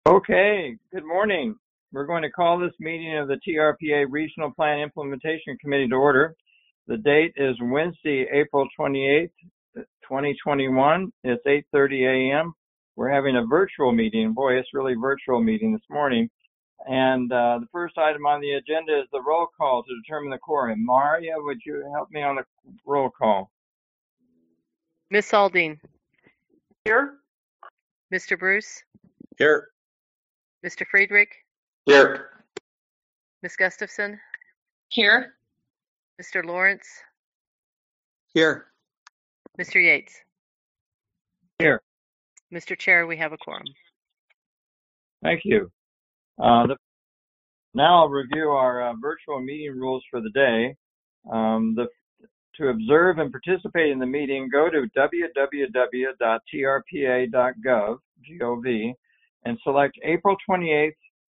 Okay, good morning. We're going to call this meeting of the TRPA Regional Plan Implementation Committee to order. The date is Wednesday, April 28th, 2021. It's 8:30 a.m. We're having a virtual meeting. Boy, it's really virtual meeting this morning. And the first item on the agenda is the roll call to determine the quorum. Maria, would you help me on the roll call? Miss Aldine. Here. Mr. Bruce. Here. Mr. Friedrich. Here. Miss Gustafson. Here. Mr. Lawrence. Here. Mr. Yates. Here. Mr. Chair, we have a quorum. Thank you. Now I'll review our virtual meeting rules for the day. To observe and participate in the meeting, go to www.trpa.gov, and select April 28th,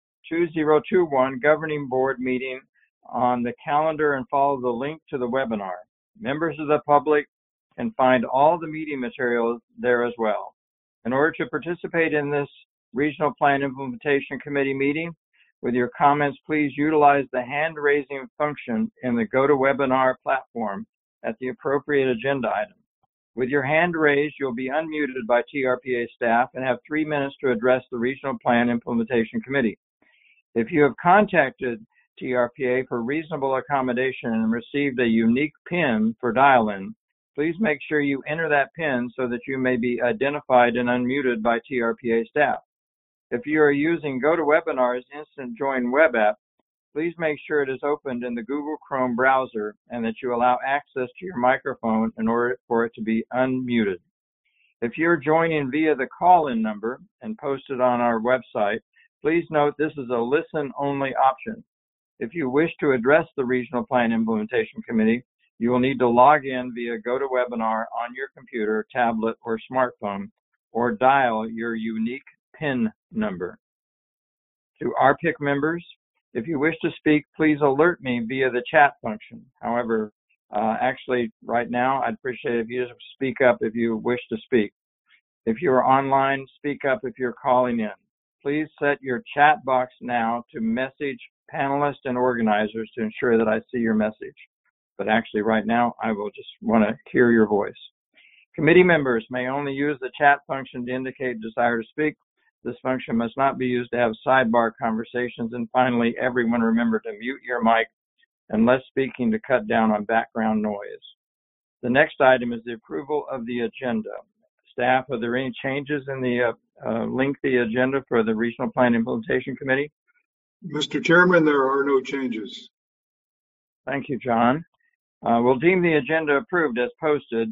2021 Governing Board meeting on the calendar and follow the link to the webinar. Members of the public can find all the meeting materials there as well. In order to participate in this Regional Plan Implementation Committee meeting, with your comments, please utilize the hand-raising function in the GoToWebinar platform at the appropriate agenda item. With your hand raised, you'll be unmuted by TRPA staff and have 3 minutes to address the Regional Plan Implementation Committee. If you have contacted TRPA for reasonable accommodation and received a unique PIN for dial-in, please make sure you enter that PIN so that you may be identified and unmuted by TRPA staff. If you are using GoToWebinar's Instant Join web app, please make sure it is opened in the Google Chrome browser and that you allow access to your microphone in order for it to be unmuted. If you're joining via the call-in number and posted on our website, please note this is a listen-only option. If you wish to address the Regional Plan Implementation Committee, you will need to log in via GoToWebinar on your computer, tablet, or smartphone, or dial your unique PIN number. To RPIC members, if you wish to speak, please alert me via the chat function. However, actually, right now, I'd appreciate it if you just speak up if you wish to speak. If you are online, speak up if you're calling in. Please set your chat box now to message panelists and organizers to ensure that I see your message. But actually, right now, I will just want to hear your voice. Committee members may only use the chat function to indicate desire to speak. This function must not be used to have sidebar conversations. And finally, everyone remember to mute your mic unless speaking to cut down on background noise. The next item is the approval of the agenda. Staff, are there any changes in the lengthy agenda for the Regional Plan Implementation Committee? Mr. Chairman, there are no changes. Thank you, John. We'll deem the agenda approved as posted.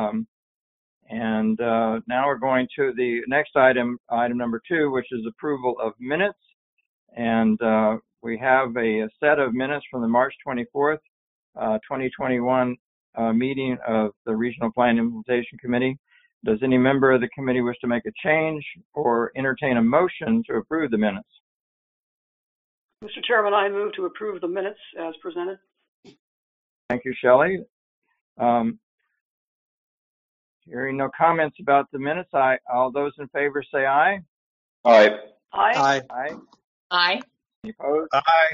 Now we're going to the next item, item number 2, which is approval of minutes. And we have a set of minutes from the March 24th, 2021 meeting of the Regional Plan Implementation Committee. Does any member of the committee wish to make a change or entertain a motion to approve the minutes? Mr. Chairman, I move to approve the minutes as presented. Thank you, Shelley. Hearing no comments about the minutes, all those in favor say aye. Aye. Aye. Aye. Aye. Any opposed? Aye.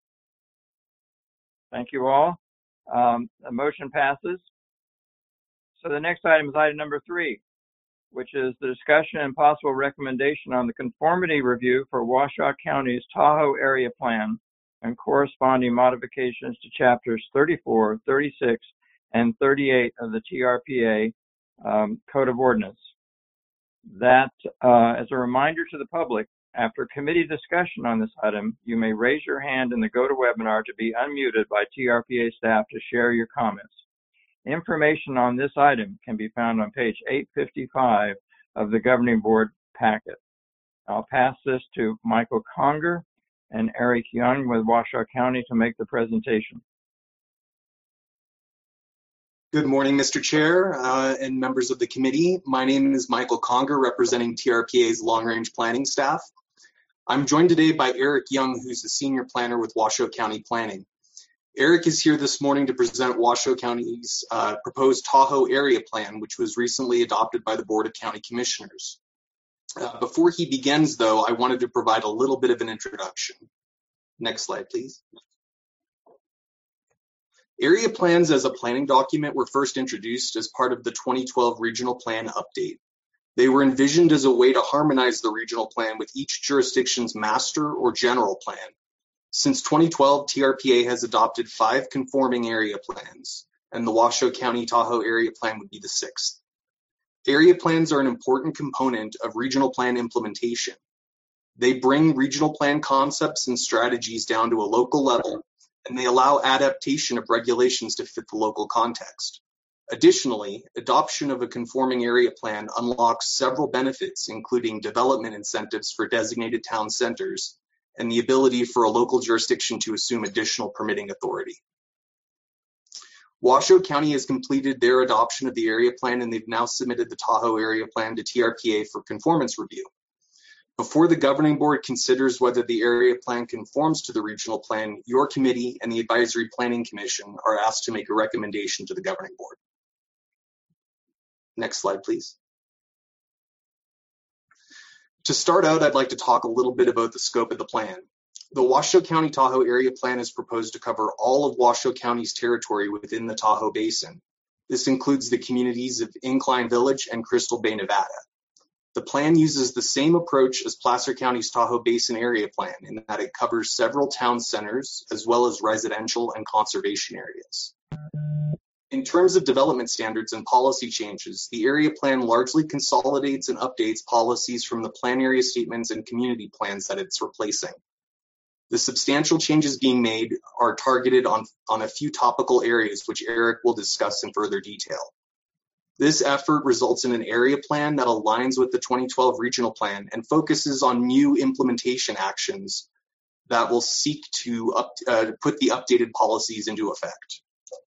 Thank you all. The motion passes. So the next item is item number 3, which is the discussion and possible recommendation on the conformity review for Washoe County's Tahoe Area Plan and corresponding modifications to chapters 34, 36, and 38 of the TRPA Code of Ordinance. That, as a reminder to the public, after committee discussion on this item, you may raise your hand in the GoToWebinar to be unmuted by TRPA staff to share your comments. Information on this item can be found on page 855 of the Governing Board packet. I'll pass this to Michael Conger and Eric Young with Washoe County to make the presentation. Good morning, Mr. Chair and members of the committee. My name is Michael Conger, representing TRPA's long-range planning staff. I'm joined today by Eric Young, who's the senior planner with Washoe County Planning. Eric is here this morning to present Washoe County's proposed Tahoe Area Plan, which was recently adopted by the Board of County Commissioners. Before he begins, though, I wanted to provide a little bit of an introduction. Next slide, please. Area plans as a planning document were first introduced as part of the 2012 Regional Plan Update. They were envisioned as a way to harmonize the regional plan with each jurisdiction's master or general plan. Since 2012, TRPA has adopted 5 conforming area plans, and the Washoe County Tahoe Area Plan would be the 6th. Area plans are an important component of regional plan implementation. They bring regional plan concepts and strategies down to a local level, and they allow adaptation of regulations to fit the local context. Additionally, adoption of a conforming area plan unlocks several benefits, including development incentives for designated town centers and the ability for a local jurisdiction to assume additional permitting authority. Washoe County has completed their adoption of the area plan, and they've now submitted the Tahoe area plan to TRPA for conformance review. Before the governing board considers whether the area plan conforms to the regional plan, your committee and the Advisory Planning Commission are asked to make a recommendation to the governing board. Next slide, please. To start out, I'd like to talk a little bit about the scope of the plan. The Washoe County Tahoe Area Plan is proposed to cover all of Washoe County's territory within the Tahoe Basin. This includes the communities of Incline Village and Crystal Bay, Nevada. The plan uses the same approach as Placer County's Tahoe Basin Area Plan in that it covers several town centers as well as residential and conservation areas. In terms of development standards and policy changes, the area plan largely consolidates and updates policies from the plan area statements and community plans that it's replacing. The substantial changes being made are targeted on a few topical areas, which Eric will discuss in further detail. This effort results in an area plan that aligns with the 2012 regional plan and focuses on new implementation actions that will seek to put the updated policies into effect.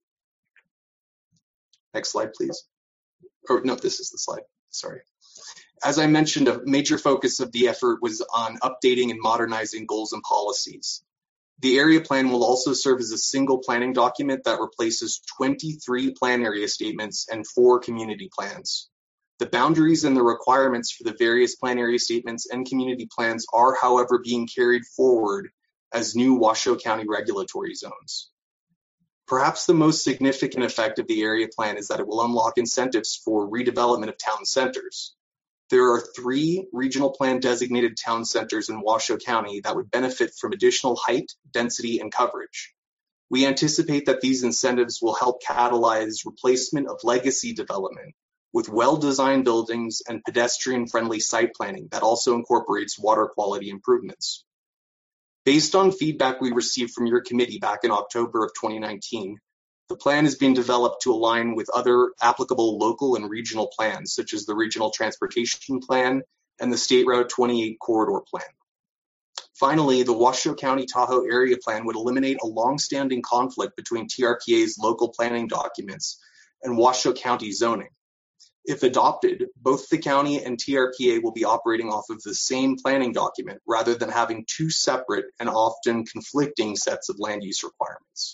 Next slide, please. Or no, this is the slide, sorry. As I mentioned, a major focus of the effort was on updating and modernizing goals and policies. The area plan will also serve as a single planning document that replaces 23 plan area statements and 4 community plans. The boundaries and the requirements for the various plan area statements and community plans are, however, being carried forward as new Washoe County regulatory zones. Perhaps the most significant effect of the area plan is that it will unlock incentives for redevelopment of town centers. There are 3 regional plan designated town centers in Washoe County that would benefit from additional height, density, and coverage. We anticipate that these incentives will help catalyze replacement of legacy development with well-designed buildings and pedestrian-friendly site planning that also incorporates water quality improvements. Based on feedback we received from your committee back in October of 2019, the plan is being developed to align with other applicable local and regional plans, such as the Regional Transportation Plan and the State Route 28 Corridor Plan. Finally, the Washoe County Tahoe Area Plan would eliminate a long-standing conflict between TRPA's local planning documents and Washoe County zoning. If adopted, both the county and TRPA will be operating off of the same planning document rather than having 2 separate and often conflicting sets of land use requirements.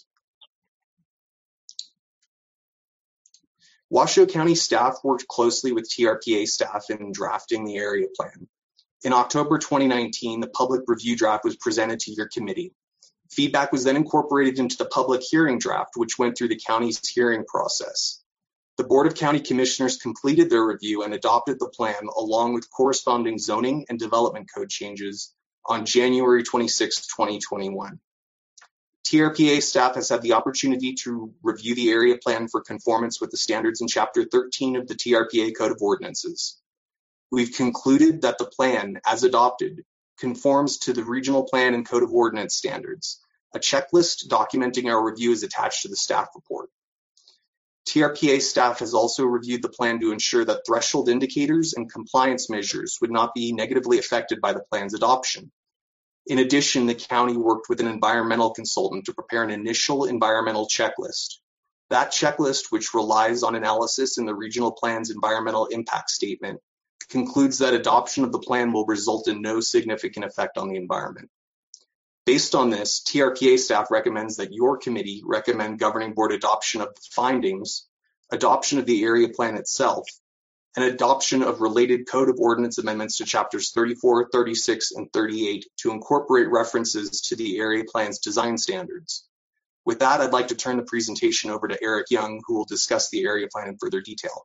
Washoe County staff worked closely with TRPA staff in drafting the area plan. In October 2019, the public review draft was presented to your committee. Feedback was then incorporated into the public hearing draft, which went through the county's hearing process. The Board of County Commissioners completed their review and adopted the plan along with corresponding zoning and development code changes on January 26, 2021. TRPA staff has had the opportunity to review the area plan for conformance with the standards in Chapter 13 of the TRPA Code of Ordinances. We've concluded that the plan, as adopted, conforms to the Regional Plan and Code of Ordinance standards. A checklist documenting our review is attached to the staff report. TRPA staff has also reviewed the plan to ensure that threshold indicators and compliance measures would not be negatively affected by the plan's adoption. In addition, the county worked with an environmental consultant to prepare an initial environmental checklist. That checklist, which relies on analysis in the regional plan's environmental impact statement, concludes that adoption of the plan will result in no significant effect on the environment. Based on this, TRPA staff recommends that your committee recommend governing board adoption of the findings, adoption of the area plan itself, and adoption of related Code of Ordinance amendments to chapters 34, 36, and 38 to incorporate references to the area plan's design standards. With that, I'd like to turn the presentation over to Eric Young, who will discuss the area plan in further detail.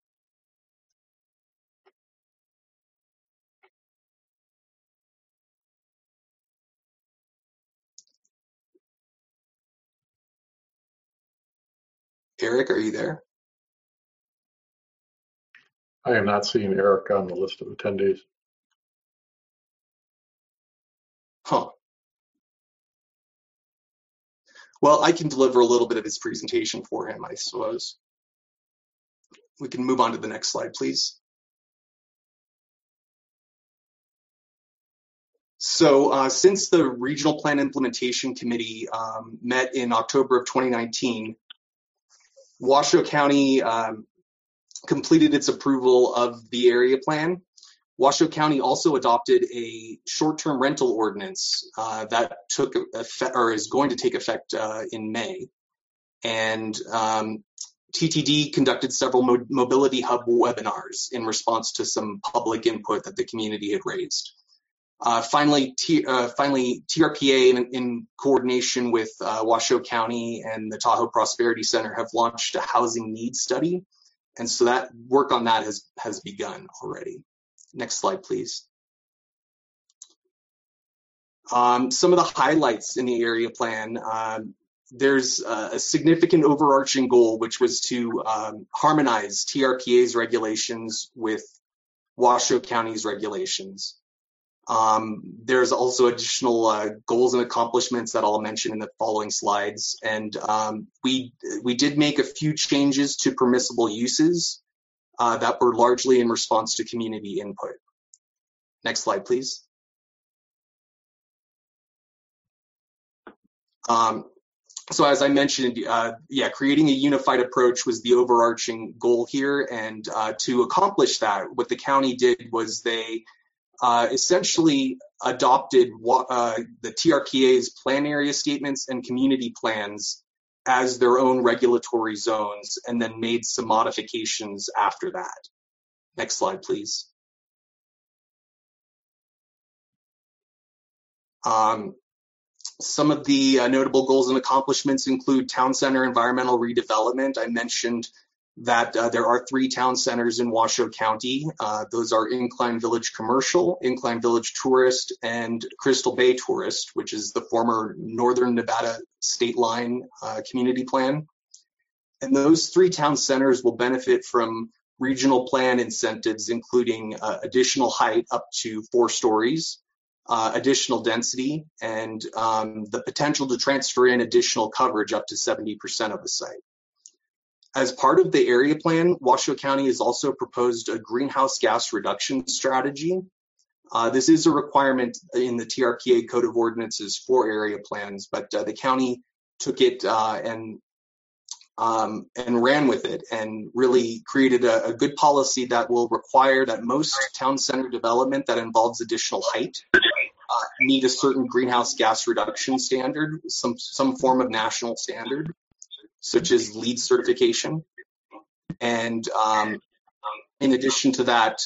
Eric, are you there? I am not seeing Eric on the list of attendees. Huh. Well, I can deliver a little bit of his presentation for him, I suppose. We can move on to the next slide, please. So since the Regional Plan Implementation Committee met in October of 2019, Washoe County completed its approval of the area plan. Washoe County also adopted a short-term rental ordinance that took effect, or is going to take effect in May. And TTD conducted several Mobility Hub webinars in response to some public input that the community had raised. Finally, TRPA, in coordination with Washoe County and the Tahoe Prosperity Center, have launched a housing needs study. And so that work on that has begun already. Next slide, please. Some of the highlights in the area plan. There's a significant overarching goal, which was to harmonize TRPA's regulations with Washoe County's regulations. There's also additional goals and accomplishments that I'll mention in the following slides. And we did make a few changes to permissible uses that were largely in response to community input. Next slide, please. So as I mentioned, creating a unified approach was the overarching goal here. And to accomplish that, what the county did was they essentially adopted the TRPA's plan area statements and community plans as their own regulatory zones, and then made some modifications after that. Next slide, please. Some of the notable goals and accomplishments include town center environmental redevelopment. I mentioned that there are 3 town centers in Washoe County. Those are Incline Village Commercial, Incline Village Tourist, and Crystal Bay Tourist, which is the former Northern Nevada State Line community plan. And those 3 town centers will benefit from regional plan incentives, including additional height up to 4 stories, additional density, and the potential to transfer in additional coverage up to 70% of the site. As part of the area plan, Washoe County has also proposed a greenhouse gas reduction strategy. This is a requirement in the TRPA Code of Ordinances for area plans, but the county took it and ran with it and really created a good policy that will require that most town center development that involves additional height meet a certain greenhouse gas reduction standard, some form of national standard, such as LEED certification. And in addition to that,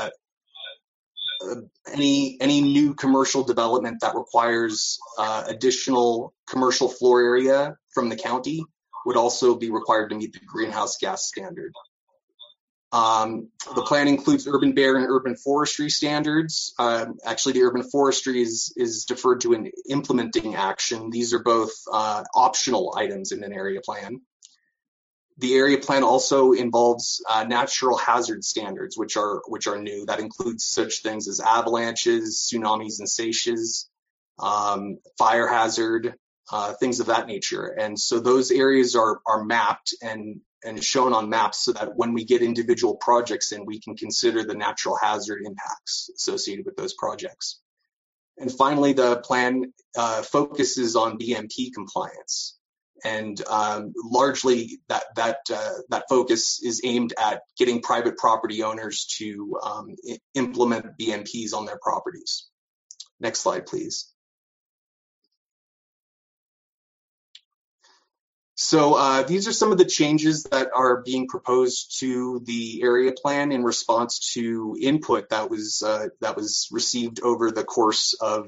any new commercial development that requires additional commercial floor area from the county would also be required to meet the greenhouse gas standard. The plan includes urban bear and urban forestry standards. Actually, the urban forestry is deferred to an implementing action. These are both optional items in an area plan. The area plan also involves natural hazard standards, which are new. That includes such things as avalanches, tsunamis and seiches, fire hazard, things of that nature. And so those areas are mapped and shown on maps so that when we get individual projects in, we can consider the natural hazard impacts associated with those projects. And finally, the plan focuses on BMP compliance. And largely that focus is aimed at getting private property owners to implement BMPs on their properties. Next slide, please. So these are some of the changes that are being proposed to the area plan in response to input that was received over the course of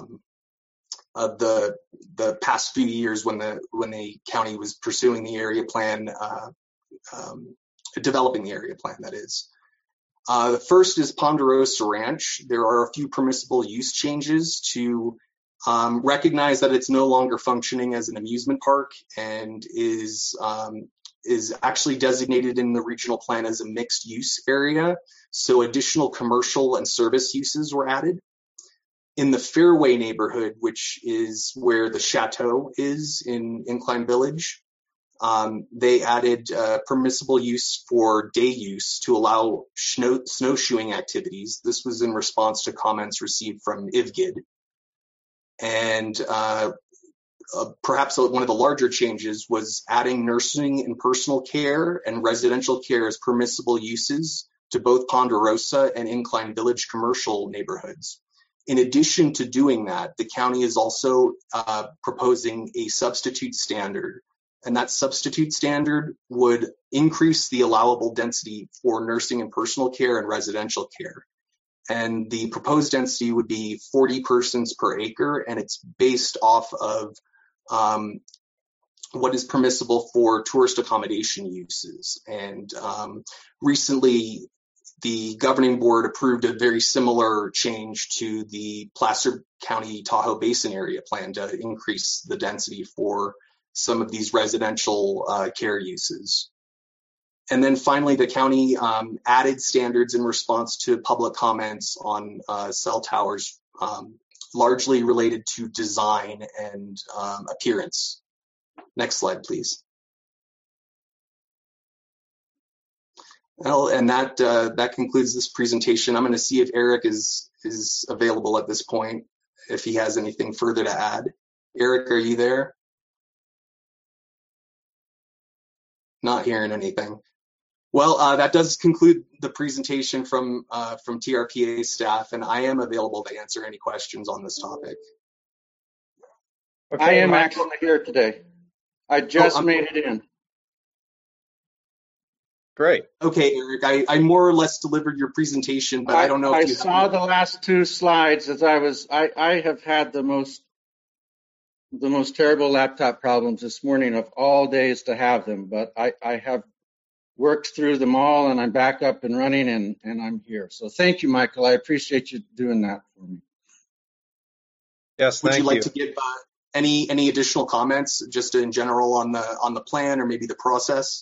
the past few years when the county was pursuing the area plan, developing the area plan, that is. The first is Ponderosa Ranch. There are a few permissible use changes to recognize that it's no longer functioning as an amusement park and is actually designated in the regional plan as a mixed use area. So additional commercial and service uses were added. In the Fairway neighborhood, which is where the Chateau is in Incline Village, they added permissible use for day use to allow snowshoeing activities. This was in response to comments received from IVGID. And perhaps one of the larger changes was adding nursing and personal care and residential care as permissible uses to both Ponderosa and Incline Village commercial neighborhoods. In addition to doing that, the county is also proposing a substitute standard, and that substitute standard would increase the allowable density for nursing and personal care and residential care. And the proposed density would be 40 persons per acre, and it's based off of what is permissible for tourist accommodation uses. And recently, the governing board approved a very similar change to the Placer County Tahoe Basin area plan to increase the density for some of these residential care uses. And then finally, the county added standards in response to public comments on cell towers, largely related to design and appearance. Next slide, please. Well, and that concludes this presentation. I'm going to see if Eric is available at this point, if he has anything further to add. Eric, are you there? Not hearing anything. Well, that does conclude the presentation from TRPA staff, and I am available to answer any questions on this topic. Okay, I am actually here today. I just made it in. Great. Okay, Eric, I more or less delivered your presentation, but I don't know if you saw the last two slides as I have had the most terrible laptop problems this morning of all days to have them, but I have worked through them all, and I'm back up and running, and I'm here. So thank you, Michael. I appreciate you doing that for me. Yes, thank you. Would you like to give any additional comments, just in general on the plan or maybe the process?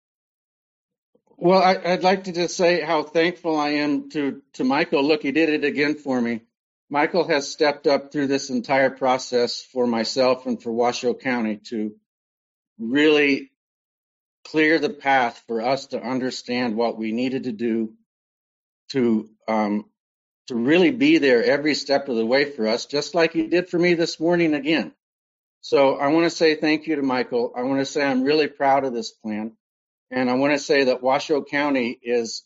Well, I'd like to just say how thankful I am to Michael. Look, he did it again for me. Michael has stepped up through this entire process for myself and for Washoe County to really clear the path for us to understand what we needed to do to really be there every step of the way for us, just like he did for me this morning again. So I want to say thank you to Michael. I want to say I'm really proud of this plan. And I want to say that Washoe County is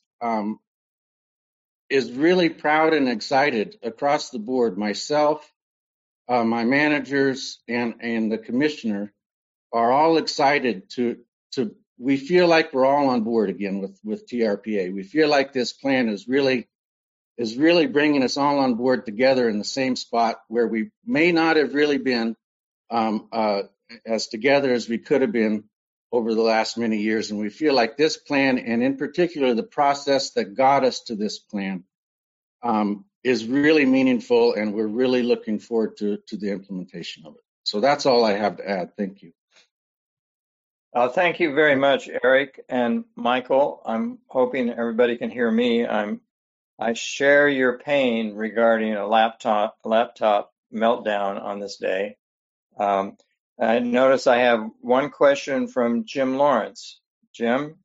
really proud and excited across the board. Myself, my managers, and the commissioner are all excited to. We feel like we're all on board again with TRPA. We feel like this plan is really bringing us all on board together in the same spot where we may not have really been as together as we could have been over the last many years. And we feel like this plan, and in particular the process that got us to this plan, is really meaningful, and we're really looking forward to the implementation of it. So that's all I have to add. Thank you. Thank you very much, Eric and Michael. I'm hoping everybody can hear me. I share your pain regarding a laptop meltdown on this day. I notice I have one question from Jim Lawrence. Jim?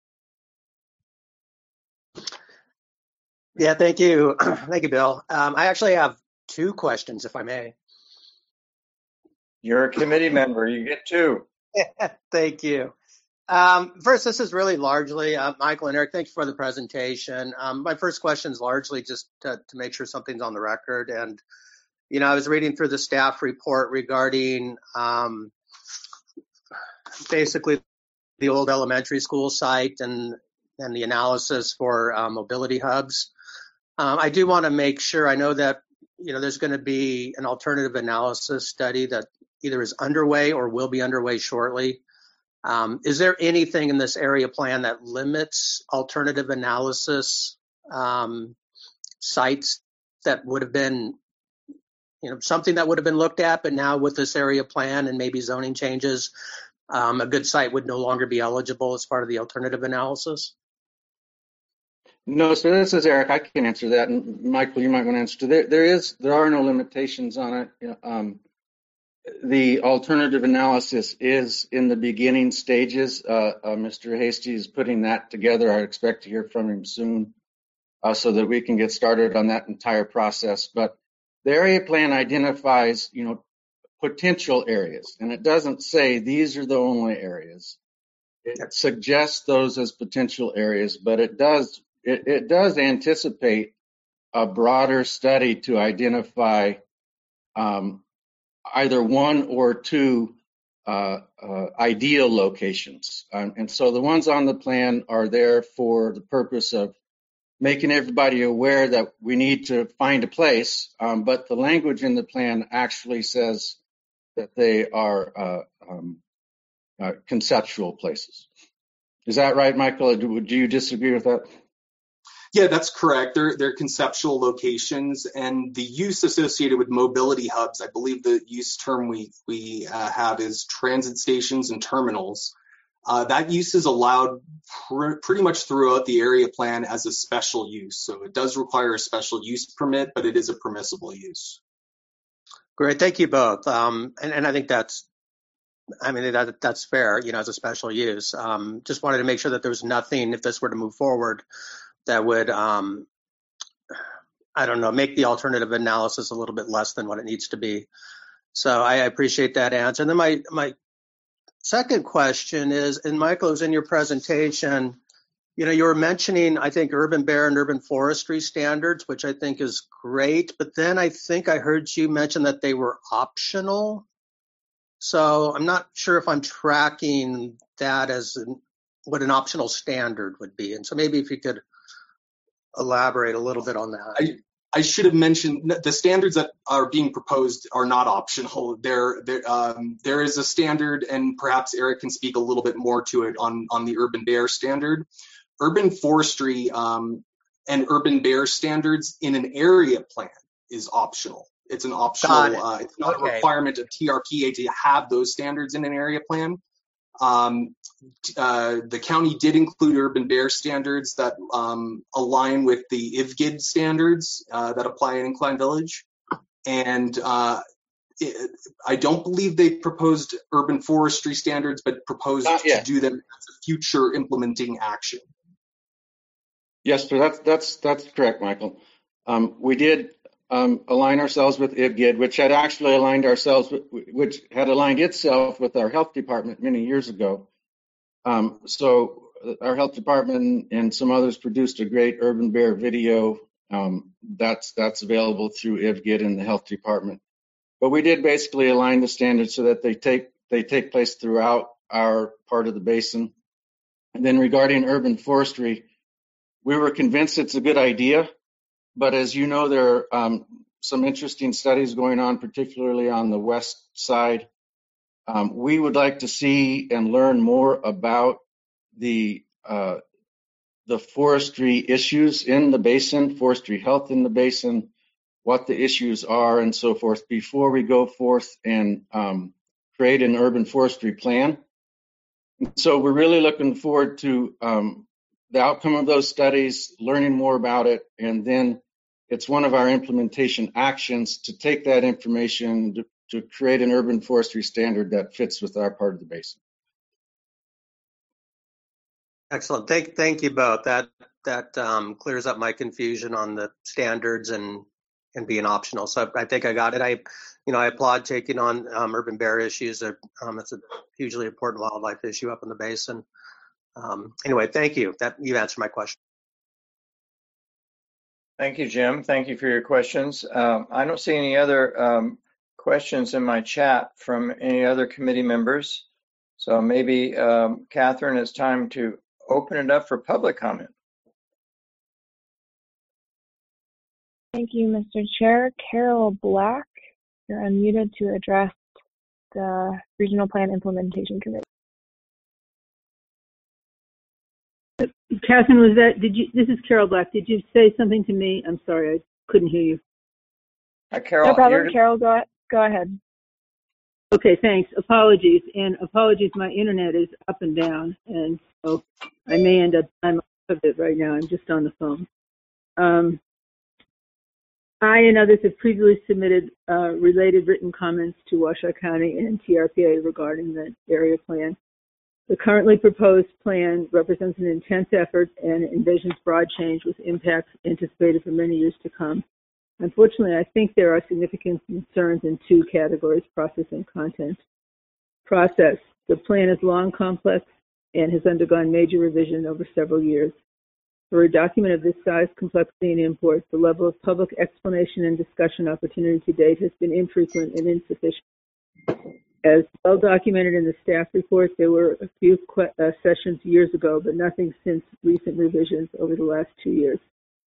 Yeah, thank you. Thank you, Bill. I actually have two questions, if I may. You're a committee member. You get two. Thank you. First, this is really largely, Michael and Eric, thanks for the presentation. My first question is largely just to make sure something's on the record. And, I was reading through the staff report regarding basically the old elementary school site and the analysis for mobility hubs. I do want to make sure, I know that, there's going to be an alternative analysis study that either is underway or will be underway shortly. Is there anything in this area plan that limits alternative analysis sites that would have been, something that would have been looked at, but now with this area plan and maybe zoning changes, a good site would no longer be eligible as part of the alternative analysis? No, so this is Eric. I can answer that, and Michael, you might want to answer. There are no limitations on it. The alternative analysis is in the beginning stages. Mr. Hasty is putting that together. I expect to hear from him soon, so that we can get started on that entire process. But the area plan identifies, potential areas, and it doesn't say these are the only areas. It suggests those as potential areas, but it does anticipate a broader study to identify either one or two ideal locations. And so the ones on the plan are there for the purpose of making everybody aware that we need to find a place, but the language in the plan actually says that they are conceptual places. Is that right, Michael? Do you disagree with that? Yeah, that's correct. They're conceptual locations, and the use associated with mobility hubs, I believe the use term we have is transit stations and terminals. That use is allowed pretty much throughout the area plan as a special use. So it does require a special use permit, but it is a permissible use. Great, thank you both. And I think that's fair, as a special use. Just wanted to make sure that there was nothing, if this were to move forward, that would, make the alternative analysis a little bit less than what it needs to be. So I appreciate that answer. And then my second question is, and Michael, it was in your presentation, you were mentioning, I think, urban bear and urban forestry standards, which I think is great. But then I think I heard you mention that they were optional. So I'm not sure if I'm tracking that as what an optional standard would be. And so maybe if you could elaborate a little bit on that. I should have mentioned the standards that are being proposed are not optional. There is a standard, and perhaps Eric can speak a little bit more to it on the urban bear standard. Urban forestry and urban bear standards in an area plan is optional. It's an optional. It's not a requirement of TRPA to have those standards in an area plan. The county did include urban bear standards that align with the IVGID standards that apply in Incline Village. And I don't believe they proposed urban forestry standards, but proposed to do them as a future implementing action. Yes, sir, that's correct, Michael. We did align ourselves with IVGID, which had actually aligned itself with our health department many years ago. So our health department and some others produced a great urban bear video that's available through IVGID in the health department. But we did basically align the standards so that they take place throughout our part of the basin. And then regarding urban forestry, we were convinced it's a good idea. But as you know, there are some interesting studies going on, particularly on the west side. We would like to see and learn more about the forestry issues in the basin, forestry health in the basin, what the issues are, and so forth, before we go forth and create an urban forestry plan. So we're really looking forward to the outcome of those studies, learning more about it, and then it's one of our implementation actions to take that information to create an urban forestry standard that fits with our part of the basin. Excellent. Thank you both. That clears up my confusion on the standards and being optional. So I think I got it. I applaud taking on urban bear issues. It's a hugely important wildlife issue up in the basin. Anyway, thank you. You answered my question. Thank you, Jim. Thank you for your questions. I don't see any other questions in my chat from any other committee members. So maybe, Catherine, it's time to open it up for public comment. Thank you, Mr. Chair. Carol Black, you're unmuted to address the Regional Plan Implementation Committee. Catherine, was that, this is Carol Black. Did you say something to me? I'm sorry, I couldn't hear you. Carol, No problem, Carol, go ahead. Okay, thanks. Apologies. And apologies, my internet is up and down. And so I may end up, I'm off of it right now. I'm just on the phone. I and others have previously submitted related written comments to Washoe County and TRPA regarding the area plan. The currently proposed plan represents an intense effort and envisions broad change with impacts anticipated for many years to come. Unfortunately, I think there are significant concerns in two categories: process and content. Process. The plan is long, complex, and has undergone major revision over several years. For a document of this size, complexity, and import, the level of public explanation and discussion opportunity to date has been infrequent and insufficient. As well documented in the staff report, there were a few sessions years ago, but nothing since recent revisions over the last 2 years.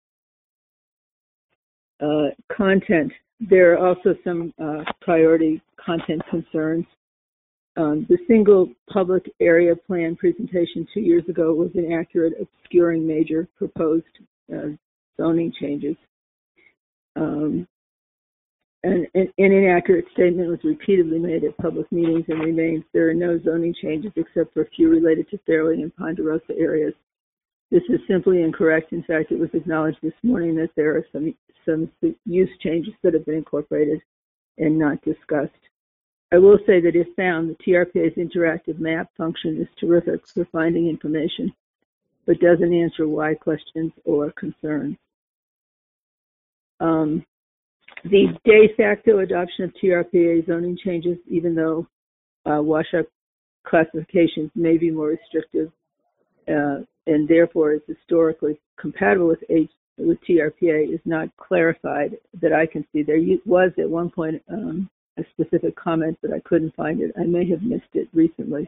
Content. There are also some priority content concerns. The single public area plan presentation 2 years ago was inaccurate, obscuring major proposed zoning changes. An inaccurate statement was repeatedly made at public meetings and remains. There are no zoning changes except for a few related to Fairleigh and Ponderosa areas. This is simply incorrect. In fact, it was acknowledged this morning that there are some use changes that have been incorporated and not discussed. I will say that if found, the TRPA's interactive map function is terrific for finding information, but doesn't answer why questions or concerns. The de facto adoption of TRPA zoning changes, even though Washoe classifications may be more restrictive and therefore is historically compatible with TRPA, is not clarified that I can see. There was at one point a specific comment, but I couldn't find it. I may have missed it recently.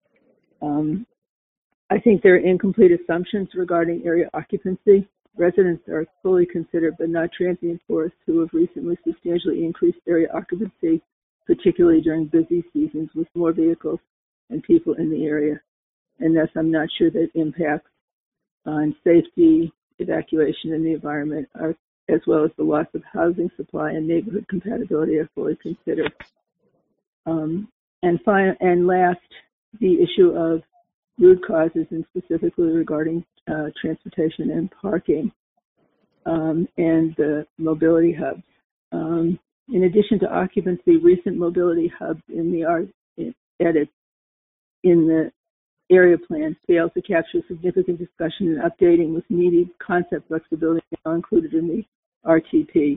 I think there are incomplete assumptions regarding area occupancy. Residents are fully considered, but not transient tourists who have recently substantially increased area occupancy, particularly during busy seasons with more vehicles and people in the area. And thus, I'm not sure that impacts on safety, evacuation, and the environment are, as well as the loss of housing supply and neighborhood compatibility, are fully considered. And last, the issue of root causes, and specifically regarding transportation and parking and the mobility hubs. In addition to occupancy, recent mobility hubs in the edits in the area plan fail to capture significant discussion and updating with needed concept flexibility now included in the RTP,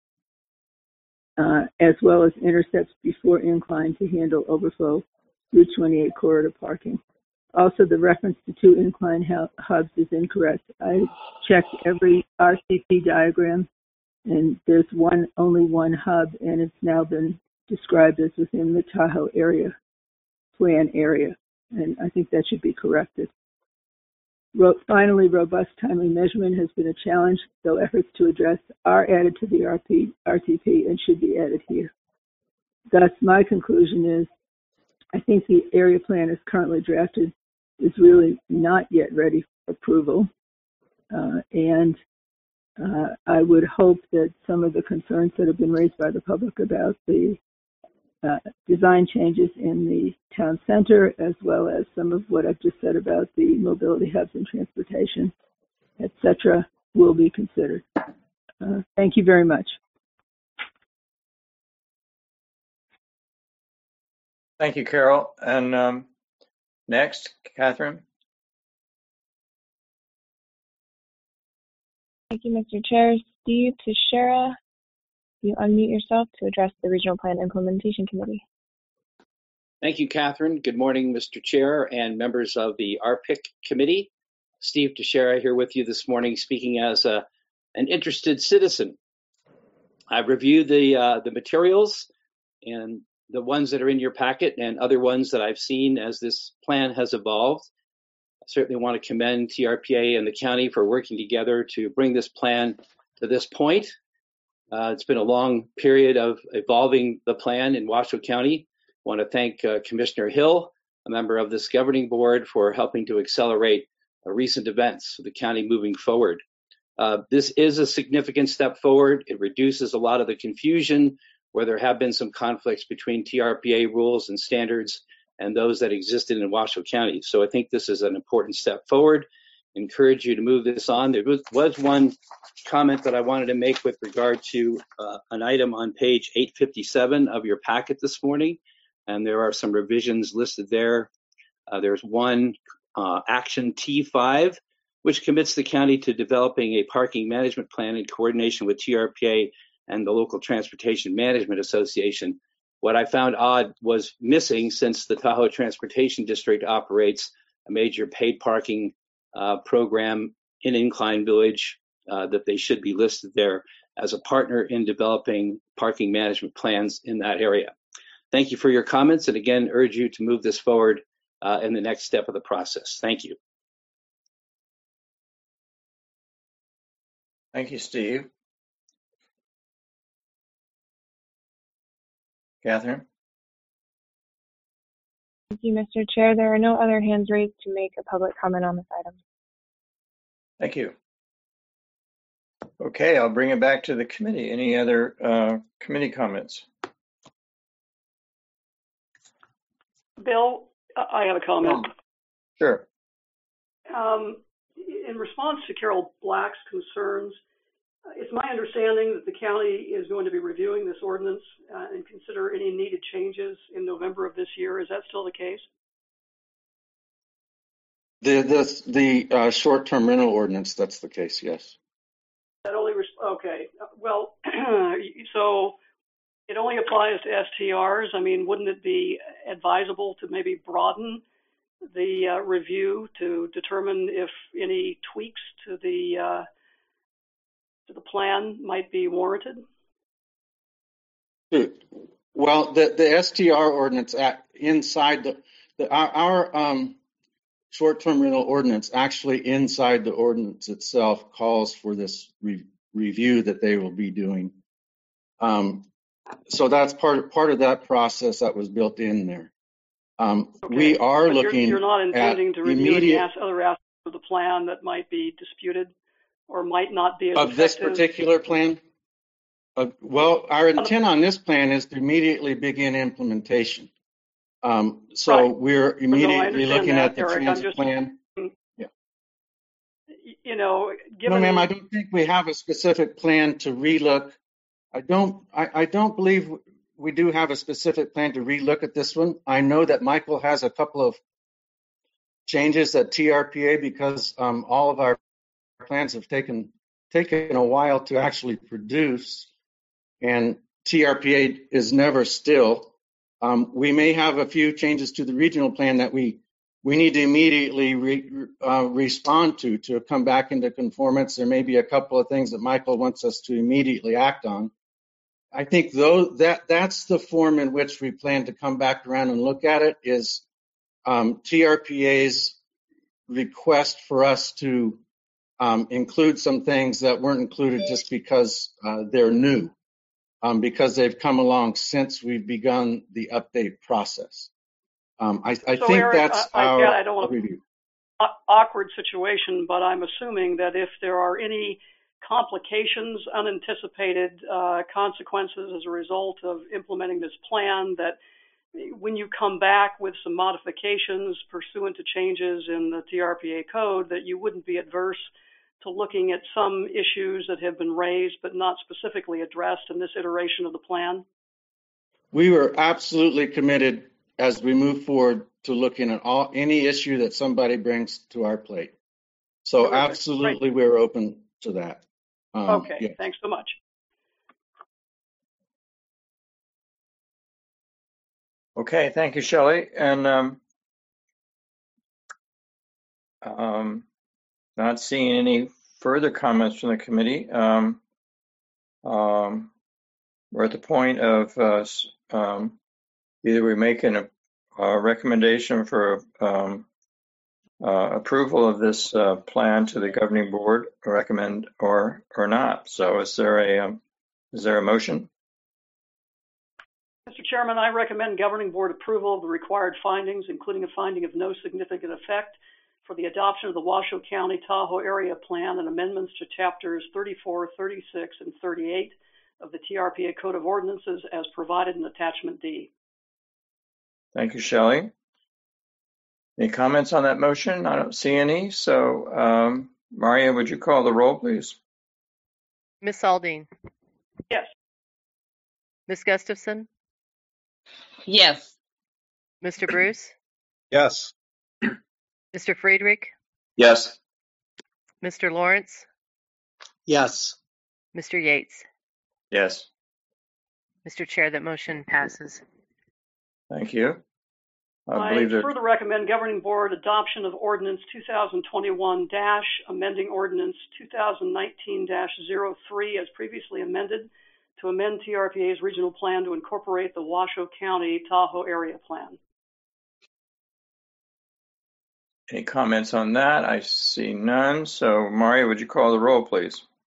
as well as intercepts before incline to handle overflow Route 28 corridor parking. Also, the reference to 2 incline hubs is incorrect. I checked every RTP diagram, and there's only one hub, and it's now been described as within the Tahoe area, plan area, and I think that should be corrected. Finally, robust timely measurement has been a challenge, though efforts to address are added to the RTP and should be added here. Thus, my conclusion is I think the area plan as currently drafted is really not yet ready for approval. And I would hope that some of the concerns that have been raised by the public about the design changes in the town center, as well as some of what I've just said about the mobility hubs and transportation, etc., will be considered. Thank you very much. Thank you, Carol. And next, Catherine. Thank you, Mr. Chair. Steve Teixeira, you unmute yourself to address the Regional Plan Implementation Committee. Thank you, Catherine. Good morning, Mr. Chair and members of the RPIC Committee. Steve Teixeira here with you this morning, speaking as an interested citizen. I've reviewed the materials, and the ones that are in your packet and other ones that I've seen as this plan has evolved. I certainly want to commend TRPA and the county for working together to bring this plan to this point. It's been a long period of evolving the plan in Washoe County. I want to thank Commissioner Hill, a member of this governing board, for helping to accelerate recent events of the county moving forward. This is a significant step forward. It reduces a lot of the confusion where there have been some conflicts between TRPA rules and standards and those that existed in Washoe County. So I think this is an important step forward. Encourage you to move this on. There was one comment that I wanted to make with regard to an item on page 857 of your packet this morning, and there are some revisions listed there. There's one action T5, which commits the county to developing a parking management plan in coordination with TRPA and the local Transportation Management Association. What I found odd was missing, since the Tahoe Transportation District operates a major paid parking program in Incline Village, that they should be listed there as a partner in developing parking management plans in that area. Thank you for your comments, and again, urge you to move this forward in the next step of the process. Thank you. Thank you, Steve. Catherine? Thank you, Mr. Chair. There are no other hands raised to make a public comment on this item. Thank you. Okay, I'll bring it back to the committee. Any other committee comments? Bill, I have a comment. Sure. In response to Carol Black's concerns, it's my understanding that the county is going to be reviewing this ordinance and consider any needed changes in November of this year. Is that still the case? The short-term rental ordinance, that's the case, yes. That only okay. Well, so it only applies to STRs. I mean, wouldn't it be advisable to maybe broaden the review to determine if any tweaks to the plan might be warranted? Well, the STR ordinance inside our short-term rental ordinance, actually inside the ordinance itself, calls for this review that they will be doing. So that's part of that process that was built in there. Okay. We are looking. You're not intending to review any other aspects of the plan that might be disputed or might not be as of effective? This particular plan? Well, our intent on this plan is to immediately begin implementation. So right. We're immediately looking at the transit plan. Yeah. You know, given... No, ma'am, I don't think we have a specific plan to relook. I don't believe we do have a specific plan to relook at this one. I know that Michael has a couple of changes at TRPA because all of our plans have taken a while to actually produce, and TRPA is never still. We may have a few changes to the regional plan that we need to immediately respond to come back into conformance. There may be a couple of things that Michael wants us to immediately act on. I think that's the form in which we plan to come back around and look at it, is TRPA's request for us to include some things that weren't included just because they're new, because they've come along since we've begun the update process. I think Eric, that's I don't want to review. Awkward situation, but I'm assuming that if there are any complications, unanticipated consequences as a result of implementing this plan, that when you come back with some modifications pursuant to changes in the TRPA code, that you wouldn't be adverse to looking at some issues that have been raised but not specifically addressed in this iteration of the plan? We were absolutely committed as we move forward to looking at any issue that somebody brings to our plate. So Terrific. Absolutely, Great. we're open to that. Okay, yeah. Thanks so much. Okay, thank you, Shelley. And not seeing any further comments from the committee. We're at the point of either we make a recommendation for approval of this plan to the governing board, recommend or not. So is there a motion? Mr. Chairman, I recommend governing board approval of the required findings, including a finding of no significant effect for the adoption of the Washoe County Tahoe Area Plan and amendments to chapters 34, 36, and 38 of the TRPA Code of Ordinances as provided in Attachment D. Thank you, Shelley. Any comments on that motion? I don't see any. So, Maria, would you call the roll, please? Ms. Aldine, Yes. Ms. Gustafson, Yes. Mr. Bruce, Yes. Mr. Friedrich, Yes. Mr. Lawrence, Yes. Mr. Yates. Yes. Mr. Chair, that motion passes. Thank you. I further recommend governing board adoption of ordinance 2021- amending ordinance 2019-03 as previously amended to amend TRPA's regional plan to incorporate the Washoe County Tahoe Area Plan. Any comments on that? I see none. So, Maria, would you call the roll, please?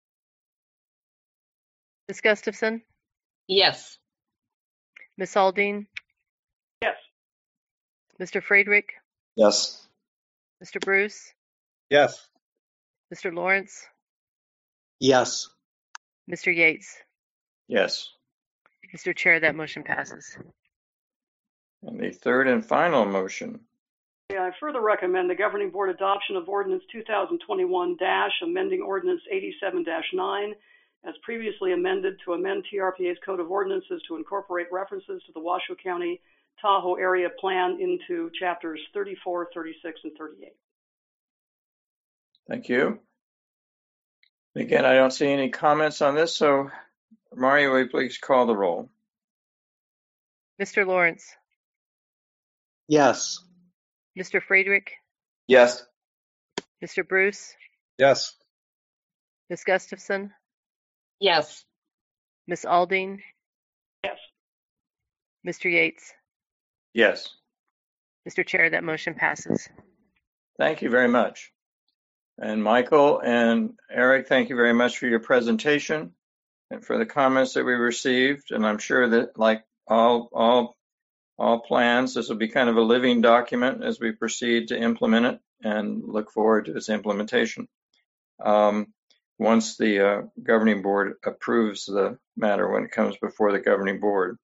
Ms. Gustafson, Yes. Ms. Aldine, Yes. Mr. Friedrich, Yes. Mr. Bruce, Yes. Mr. Lawrence, Yes. Mr. Yates. Yes. Mr. Chair, that motion passes. And the third and final motion. I further recommend the governing board adoption of ordinance 2021- amending ordinance 87-9 as previously amended to amend TRPA's Code of Ordinances to incorporate references to the Washoe County Tahoe Area Plan into chapters 34, 36, and 38. Thank you. Again, I don't see any comments on this, so Maria, will you please call the roll? Mr. Lawrence, Yes. Mr. Friedrich, Yes. Mr. Bruce, Yes. Ms. Gustafson, Yes. Ms. Aldine, Yes. Mr. Yates. Yes. Mr. Chair, that motion passes. Thank you very much. And Michael and Eric, thank you very much for your presentation and for the comments that we received. And I'm sure that, like all plans, this will be kind of a living document as we proceed to implement it and look forward to its implementation. Once the governing board approves the matter when it comes before the governing board.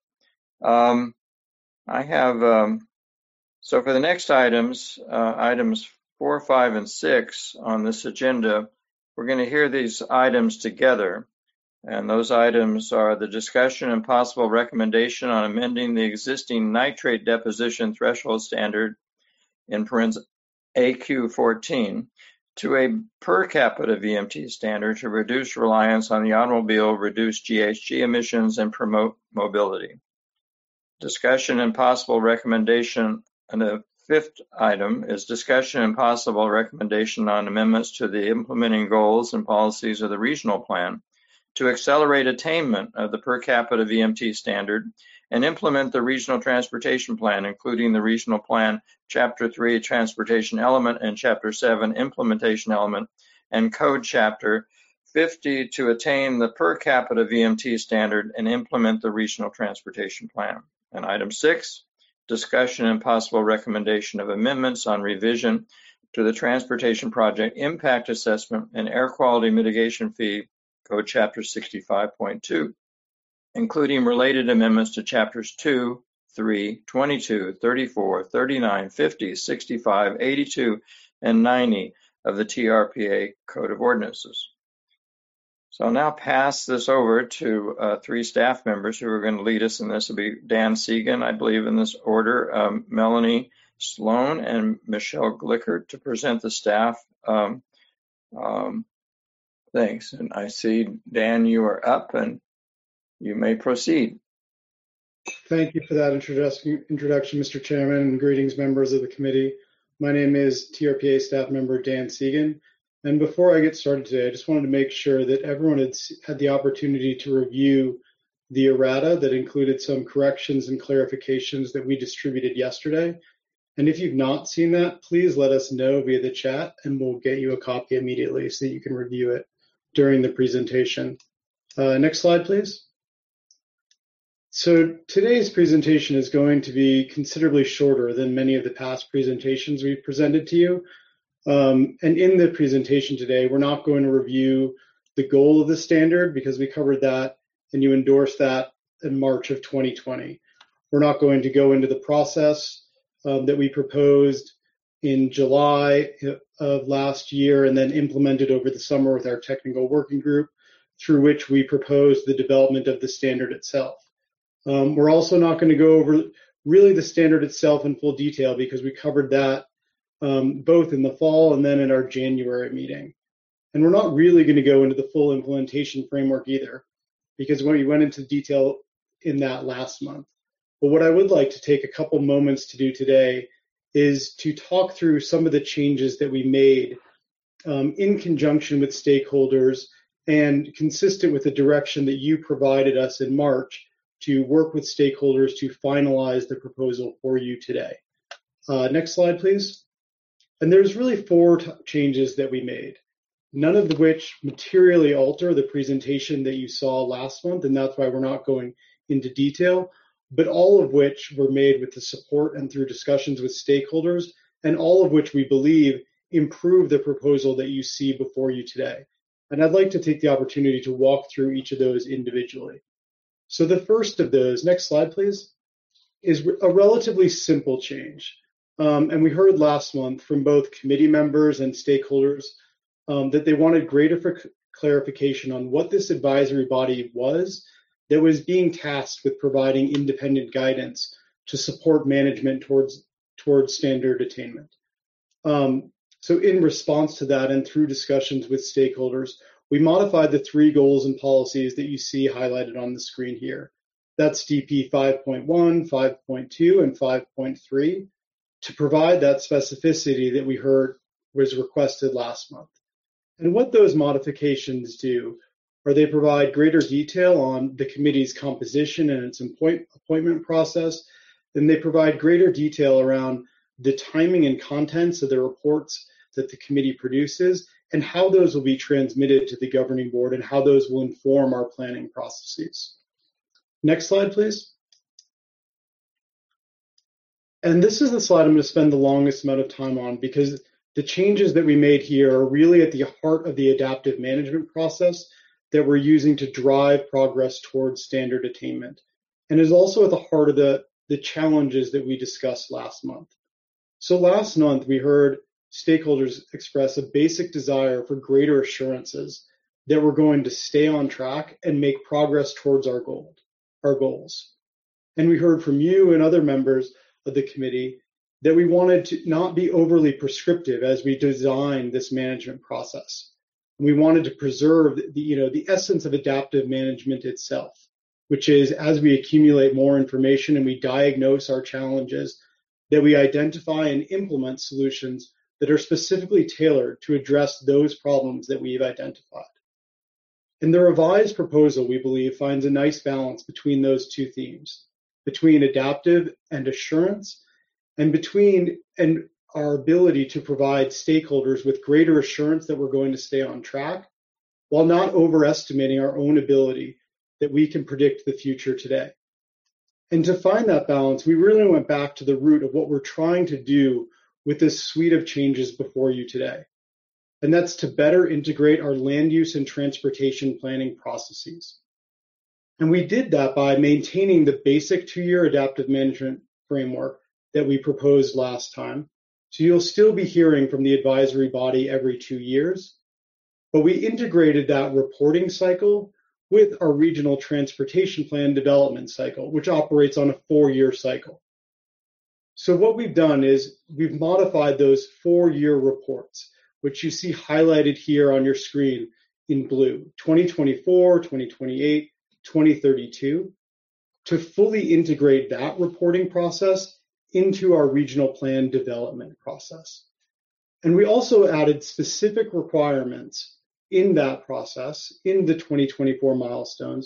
I have, so for the next items, items 4, 5, and 6 on this agenda, we're going to hear these items together. And those items are the discussion and possible recommendation on amending the existing nitrate deposition threshold standard in parentheses AQ14 to a per capita VMT standard to reduce reliance on the automobile, reduce GHG emissions, and promote mobility. Discussion and possible recommendation, and the fifth item is discussion and possible recommendation on amendments to the implementing goals and policies of the regional plan to accelerate attainment of the per capita VMT standard and implement the regional transportation plan, including the regional plan, Chapter 3, transportation element, and Chapter 7, implementation element, and code Chapter 50 to attain the per capita VMT standard and implement the regional transportation plan. And item 6, discussion and possible recommendation of amendments on revision to the transportation project impact assessment and air quality mitigation fee, code Chapter 65.2, including related amendments to Chapters 2, 3, 22, 34, 39, 50, 65, 82, and 90 of the TRPA Code of Ordinances. So I'll now pass this over to 3 staff members who are going to lead us in this. Will be Dan Segan, I believe in this order, Melanie Sloan, and Michelle Glickert to present the staff things. And I see, Dan, you are up and you may proceed. Thank you for that introduction, Mr. Chairman, and greetings, members of the committee. My name is TRPA staff member Dan Segan. And before I get started today, I just wanted to make sure that everyone had the opportunity to review the errata that included some corrections and clarifications that we distributed yesterday. And if you've not seen that, please let us know via the chat and we'll get you a copy immediately so that you can review it during the presentation. Next slide, please. So today's presentation is going to be considerably shorter than many of the past presentations we've presented to you. And in the presentation today, we're not going to review the goal of the standard because we covered that and you endorsed that in March of 2020. We're not going to go into the process that we proposed in July of last year and then implemented over the summer with our technical working group, through which we proposed the development of the standard itself. We're also not going to go over really the standard itself in full detail because we covered that both in the fall and then in our January meeting. And we're not really going to go into the full implementation framework either because we went into detail in that last month. But what I would like to take a couple moments to do today is to talk through some of the changes that we made in conjunction with stakeholders and consistent with the direction that you provided us in March to work with stakeholders to finalize the proposal for you today. Next slide, please. And there's really four changes that we made, none of which materially alter the presentation that you saw last month, and that's why we're not going into detail, but all of which were made with the support and through discussions with stakeholders, and all of which we believe improve the proposal that you see before you today. And I'd like to take the opportunity to walk through each of those individually. So the first of those, next slide, please, is a relatively simple change. And we heard last month from both committee members and stakeholders that they wanted greater clarification on what this advisory body was that was being tasked with providing independent guidance to support management towards standard attainment. So in response to that and through discussions with stakeholders, we modified the three goals and policies that you see highlighted on the screen here. That's DP 5.1, 5.2, and 5.3 to provide that specificity that we heard was requested last month. And what those modifications do are they provide greater detail on the committee's composition and its appointment process, and they provide greater detail around the timing and contents of the reports that the committee produces and how those will be transmitted to the governing board and how those will inform our planning processes. Next slide, please. And this is the slide I'm going to spend the longest amount of time on because the changes that we made here are really at the heart of the adaptive management process that we're using to drive progress towards standard attainment, and is also at the heart of the challenges that we discussed last month. So last month, we heard stakeholders express a basic desire for greater assurances that we're going to stay on track and make progress towards our goals. And we heard from you and other members of the committee that we wanted to not be overly prescriptive as we designed this management process. We wanted to preserve the essence of adaptive management itself, which is as we accumulate more information and we diagnose our challenges, that we identify and implement solutions that are specifically tailored to address those problems that we've identified. And the revised proposal, we believe, finds a nice balance between those two themes, between adaptive and assurance, and between our ability to provide stakeholders with greater assurance that we're going to stay on track, while not overestimating our own ability that we can predict the future today. And to find that balance, we really went back to the root of what we're trying to do with this suite of changes before you today. And that's to better integrate our land use and transportation planning processes. And we did that by maintaining the basic 2-year adaptive management framework that we proposed last time. So you'll still be hearing from the advisory body every 2 years, but we integrated that reporting cycle with our regional transportation plan development cycle, which operates on a 4-year cycle. So what we've done is we've modified those 4-year reports, which you see highlighted here on your screen in blue, 2024, 2028, 2032, to fully integrate that reporting process into our regional plan development process. And we also added specific requirements in that process, in the 2024 milestones,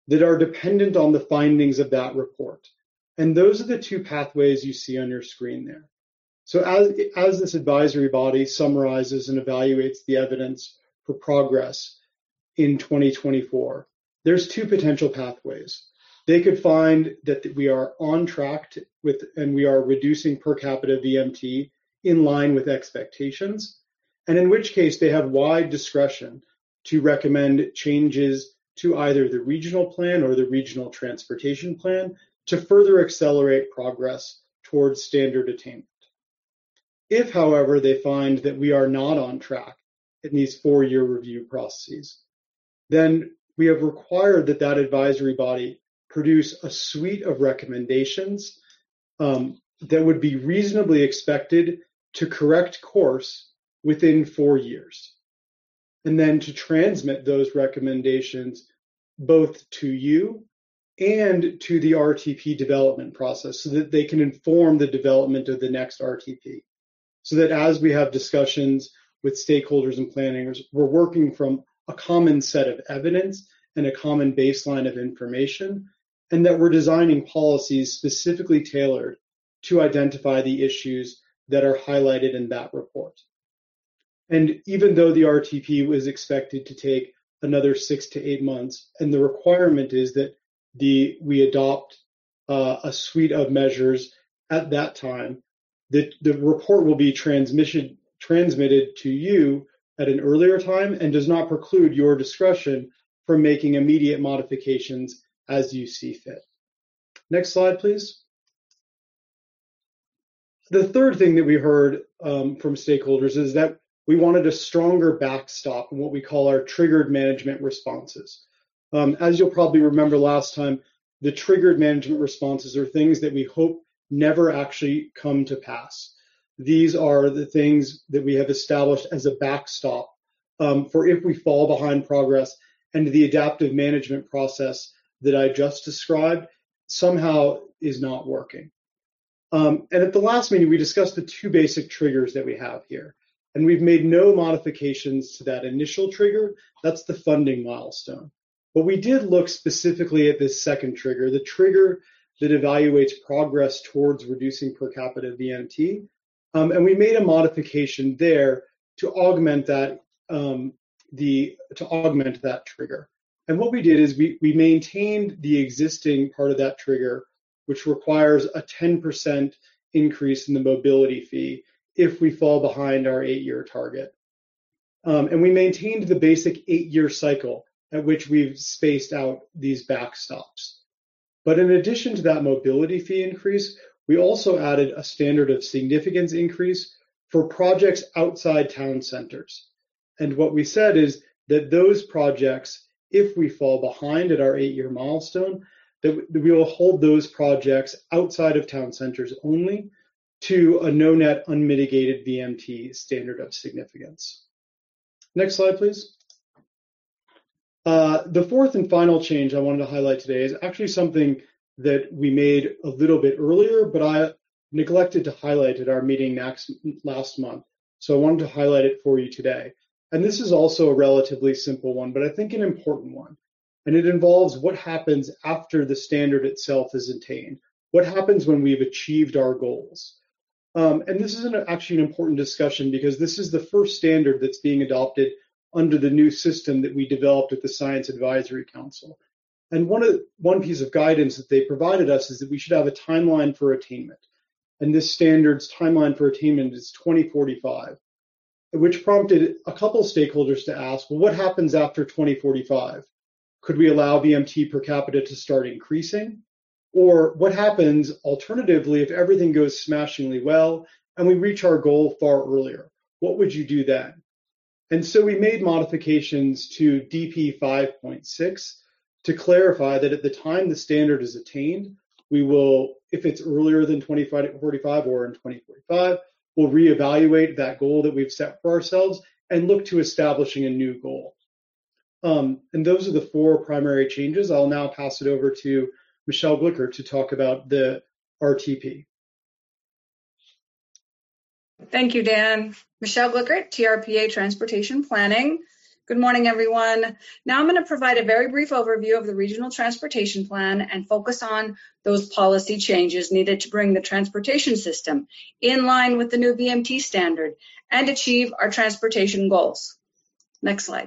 that are dependent on the findings of that report. And those are the two pathways you see on your screen there. So as this advisory body summarizes and evaluates the evidence for progress in 2024, there's two potential pathways. They could find that we are on track and we are reducing per capita VMT in line with expectations, and in which case they have wide discretion to recommend changes to either the regional plan or the regional transportation plan to further accelerate progress towards standard attainment. If, however, they find that we are not on track in these 4-year review processes, then we have required that advisory body produce a suite of recommendations that would be reasonably expected to correct course within 4 years, and then to transmit those recommendations both to you and to the RTP development process so that they can inform the development of the next RTP. So that as we have discussions with stakeholders and planners, we're working from a common set of evidence and a common baseline of information, and that we're designing policies specifically tailored to identify the issues that are highlighted in that report. And even though the RTP was expected to take another 6 to 8 months, and the requirement is that we adopt a suite of measures at that time, the report will be transmitted to you at an earlier time and does not preclude your discretion from making immediate modifications as you see fit. Next slide, please. The third thing that we heard from stakeholders is that we wanted a stronger backstop in what we call our triggered management responses. As you'll probably remember last time, the triggered management responses are things that we hope never actually come to pass. These are the things that we have established as a backstop for if we fall behind progress and the adaptive management process that I just described somehow is not working. And at the last meeting, we discussed the two basic triggers that we have here. And we've made no modifications to that initial trigger. That's the funding milestone. But we did look specifically at this second trigger, the trigger that evaluates progress towards reducing per capita VMT. And we made a modification there to augment that trigger. And what we did is we maintained the existing part of that trigger, which requires a 10% increase in the mobility fee if we fall behind our 8-year target. And we maintained the basic 8-year cycle at which we've spaced out these backstops. But in addition to that mobility fee increase, we also added a standard of significance increase for projects outside town centers. And what we said is that those projects, if we fall behind at our 8-year milestone, that we will hold those projects outside of town centers only to a no net unmitigated VMT standard of significance. Next slide, please. The fourth and final change I wanted to highlight today is actually something that we made a little bit earlier, but I neglected to highlight at our meeting last month. So I wanted to highlight it for you today. And this is also a relatively simple one, but I think an important one. And it involves what happens after the standard itself is attained. What happens when we've achieved our goals? And this is actually an important discussion because this is the first standard that's being adopted under the new system that we developed at the Science Advisory Council. And one piece of guidance that they provided us is that we should have a timeline for attainment. And this standard's timeline for attainment is 2045, which prompted a couple stakeholders to ask, well, what happens after 2045? Could we allow VMT per capita to start increasing? Or what happens alternatively if everything goes smashingly well and we reach our goal far earlier? What would you do then? And so we made modifications to DP 5.6 to clarify that at the time the standard is attained, we will, if it's earlier than 2045 or in 2045, we'll reevaluate that goal that we've set for ourselves and look to establishing a new goal. And those are the four primary changes. I'll now pass it over to Michelle Glicker to talk about the RTP. Thank you, Dan. Michelle Glicker, TRPA Transportation Planning. Good morning, everyone. Now I'm going to provide a very brief overview of the Regional Transportation Plan and focus on those policy changes needed to bring the transportation system in line with the new VMT standard and achieve our transportation goals. Next slide.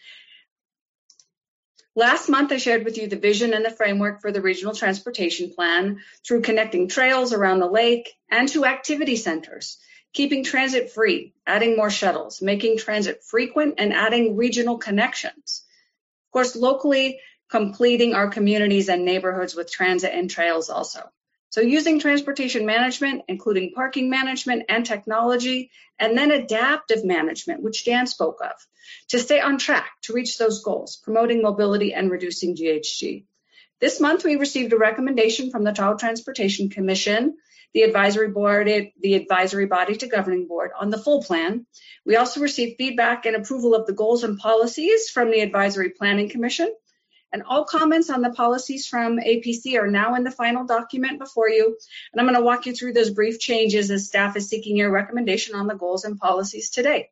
Last month, I shared with you the vision and the framework for the Regional Transportation Plan through connecting trails around the lake and to activity centers, keeping transit free, adding more shuttles, making transit frequent, and adding regional connections. Of course, locally, completing our communities and neighborhoods with transit and trails also. So using transportation management, including parking management and technology, and then adaptive management, which Dan spoke of, to stay on track to reach those goals, promoting mobility and reducing GHG. This month, we received a recommendation from the Tahoe Transportation Commission, the advisory body to governing board on the full plan. We also received feedback and approval of the goals and policies from the Advisory Planning Commission. And all comments on the policies from APC are now in the final document before you. And I'm going to walk you through those brief changes as staff is seeking your recommendation on the goals and policies today.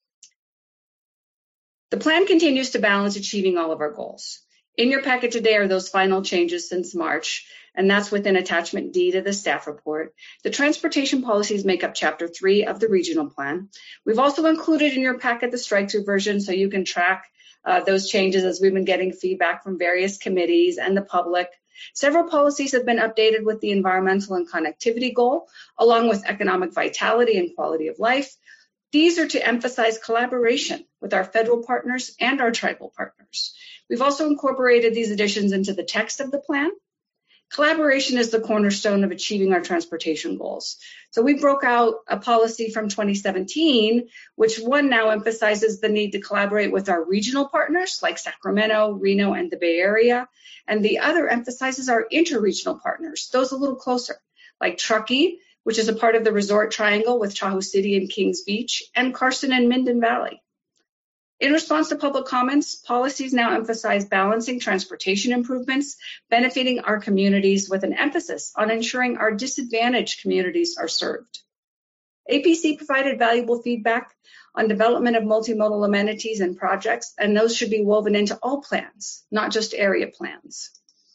The plan continues to balance achieving all of our goals. In your packet today are those final changes since March, and that's within attachment D to the staff report. The transportation policies make up chapter 3 of the regional plan. We've also included in your packet the strike-through version so you can track those changes as we've been getting feedback from various committees and the public. Several policies have been updated with the environmental and connectivity goal, along with economic vitality and quality of life. These are to emphasize collaboration with our federal partners and our tribal partners. We've also incorporated these additions into the text of the plan. Collaboration is the cornerstone of achieving our transportation goals. So we broke out a policy from 2017, which one now emphasizes the need to collaborate with our regional partners like Sacramento, Reno, and the Bay Area. And the other emphasizes our interregional partners, those a little closer, like Truckee, which is a part of the resort triangle with Tahoe City and Kings Beach, and Carson and Minden Valley. In response to public comments, policies now emphasize balancing transportation improvements, benefiting our communities with an emphasis on ensuring our disadvantaged communities are served. APC provided valuable feedback on development of multimodal amenities and projects, and those should be woven into all plans, not just area plans.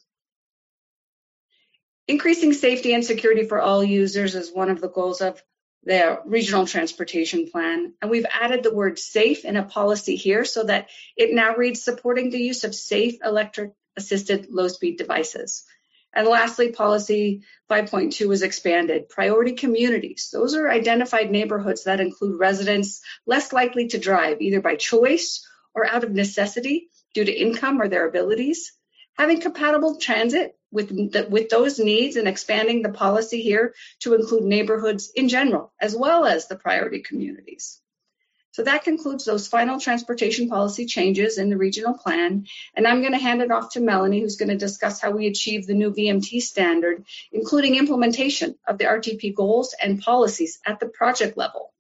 Increasing safety and security for all users is one of the goals of the regional transportation plan, and we've added the word safe in a policy here so that it now reads supporting the use of safe electric assisted low-speed devices. And lastly, policy 5.2 was expanded. Priority communities, those are identified neighborhoods that include residents less likely to drive either by choice or out of necessity due to income or their abilities. Having compatible transit with those needs and expanding the policy here to include neighborhoods in general, as well as the priority communities. So that concludes those final transportation policy changes in the regional plan. And I'm going to hand it off to Melanie, who's going to discuss how we achieve the new VMT standard, including implementation of the RTP goals and policies at the project level.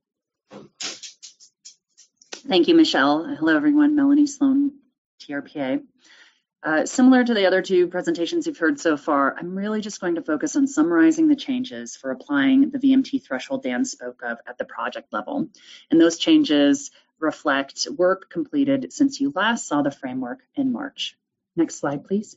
Thank you, Michelle. Hello, everyone. Melanie Sloan, TRPA. Similar to the other two presentations you've heard so far, I'm really just going to focus on summarizing the changes for applying the VMT threshold Dan spoke of at the project level. And those changes reflect work completed since you last saw the framework in March. Next slide, please.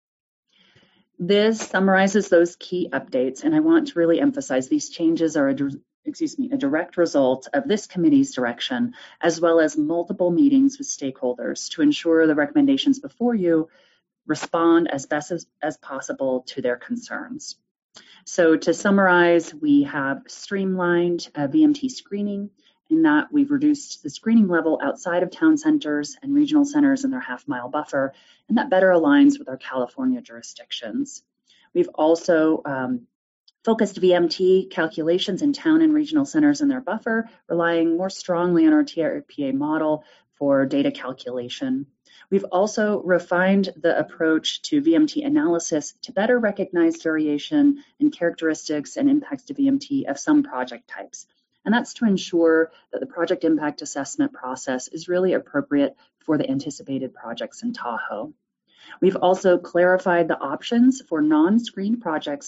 This summarizes those key updates, and I want to really emphasize these changes are a direct result of this committee's direction, as well as multiple meetings with stakeholders to ensure the recommendations before you respond as best as possible to their concerns. So to summarize, we have streamlined VMT screening in that we've reduced the screening level outside of town centers and regional centers in their half-mile buffer, and that better aligns with our California jurisdictions. We've also focused VMT calculations in town and regional centers in their buffer, relying more strongly on our TRPA model for data calculation. We've also refined the approach to VMT analysis to better recognize variation in characteristics and impacts to VMT of some project types. And that's to ensure that the project impact assessment process is really appropriate for the anticipated projects in Tahoe. We've also clarified the options for non-screened projects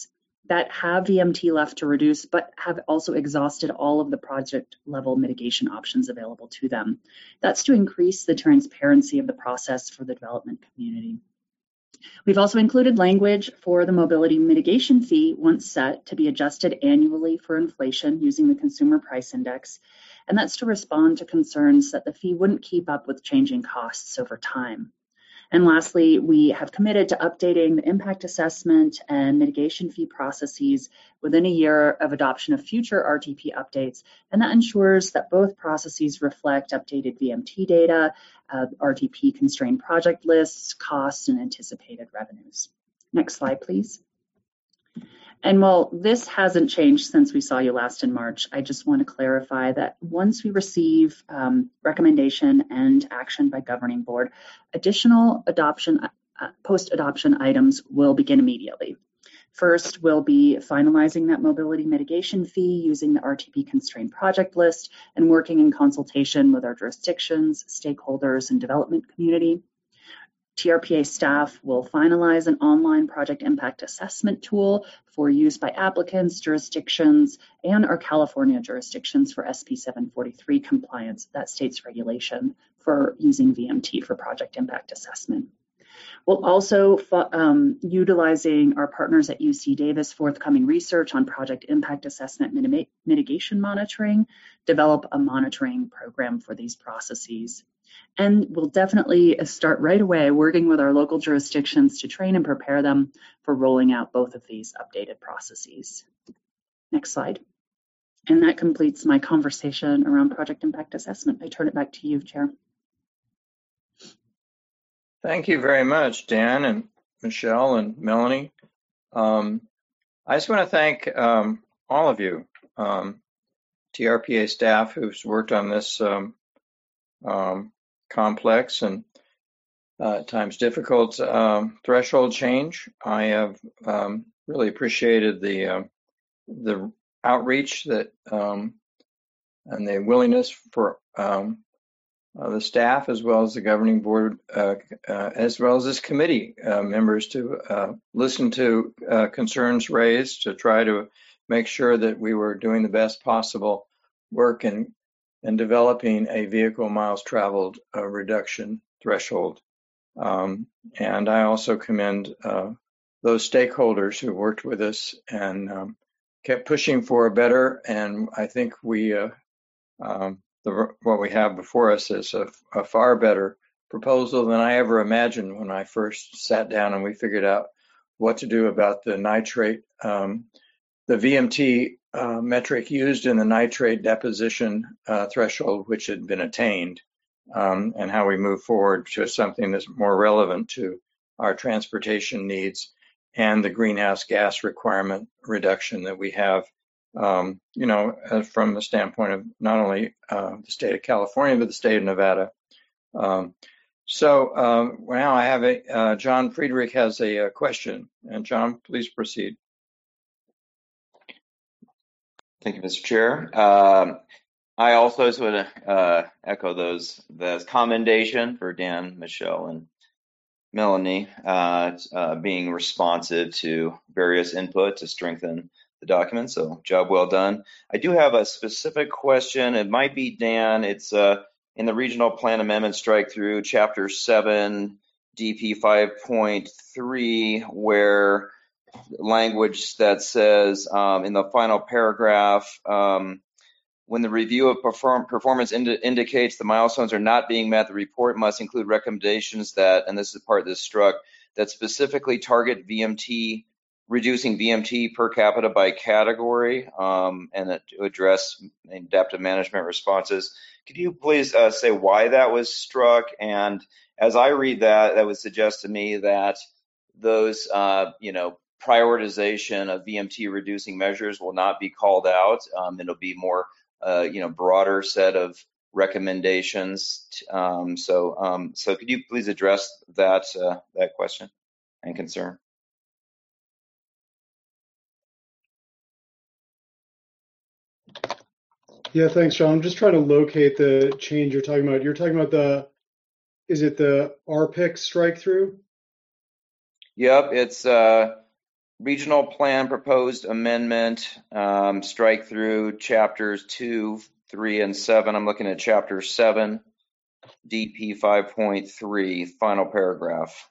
that have VMT left to reduce, but have also exhausted all of the project level mitigation options available to them. That's to increase the transparency of the process for the development community. We've also included language for the mobility mitigation fee once set to be adjusted annually for inflation using the Consumer Price Index, and that's to respond to concerns that the fee wouldn't keep up with changing costs over time. And lastly, we have committed to updating the impact assessment and mitigation fee processes within a year of adoption of future RTP updates, and that ensures that both processes reflect updated VMT data, RTP constrained project lists, costs, and anticipated revenues. Next slide, please. And while this hasn't changed since we saw you last in March, I just want to clarify that once we receive recommendation and action by governing board, additional post-adoption items will begin immediately. First, we'll be finalizing that mobility mitigation fee using the RTP constrained project list and working in consultation with our jurisdictions, stakeholders, and development community. TRPA staff will finalize an online project impact assessment tool for use by applicants, jurisdictions, and our California jurisdictions for SB 743 compliance, that state's regulation for using VMT for project impact assessment. We'll also, utilizing our partners at UC Davis forthcoming research on project impact assessment mitigation monitoring, develop a monitoring program for these processes. And we'll definitely start right away working with our local jurisdictions to train and prepare them for rolling out both of these updated processes. Next slide. And that completes my conversation around project impact assessment. I turn it back to you, Chair. Thank you very much, Dan and Michelle and Melanie. I just want to thank all of you, TRPA staff who's worked on this complex and at times difficult threshold change. I have really appreciated the outreach that and the willingness for the staff as well as the governing board as well as this committee members to listen to concerns raised to try to make sure that we were doing the best possible work in developing a vehicle miles traveled reduction threshold. And I also commend those stakeholders who worked with us and kept pushing for a better, and I think we what we have before us is a far better proposal than I ever imagined when I first sat down and we figured out what to do about the nitrate, the VMT metric used in the nitrate deposition threshold, which had been attained, and how we move forward to something that's more relevant to our transportation needs and the greenhouse gas requirement reduction that we have, from the standpoint of not only the state of California, but the state of Nevada. So now I have John Friedrich has a question, and John, please proceed. Thank you, Mr. Chair. I also just want to echo those commendation for Dan, Michelle, and Melanie being responsive to various input to strengthen the document. So job well done. I do have a specific question. It might be Dan. It's in the regional plan amendment strike through chapter 7 DP 5.3 where language that says in the final paragraph, when the review of performance indicates the milestones are not being met, the report must include recommendations that, and this is the part that's struck, that specifically target VMT, reducing VMT per capita by category, and to address adaptive management responses. Could you please say why that was struck? And as I read that, that would suggest to me that those, prioritization of VMT reducing measures will not be called out. It'll be more, broader set of recommendations. So could you please address that question and concern? Yeah, thanks, John. I'm just trying to locate the change you're talking about. You're talking about is it the RPIC strike through? Yep, it's regional plan proposed amendment, strike through chapters 2, 3, and 7. I'm looking at chapter 7, DP 5.3, final paragraph.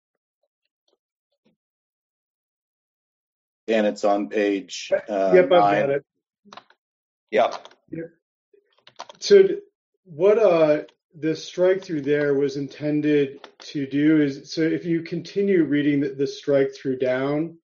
And it's on page Yep, I've 9. got it. Yeah. So what the strike through there was intended to do is, so if you continue reading the strike through down,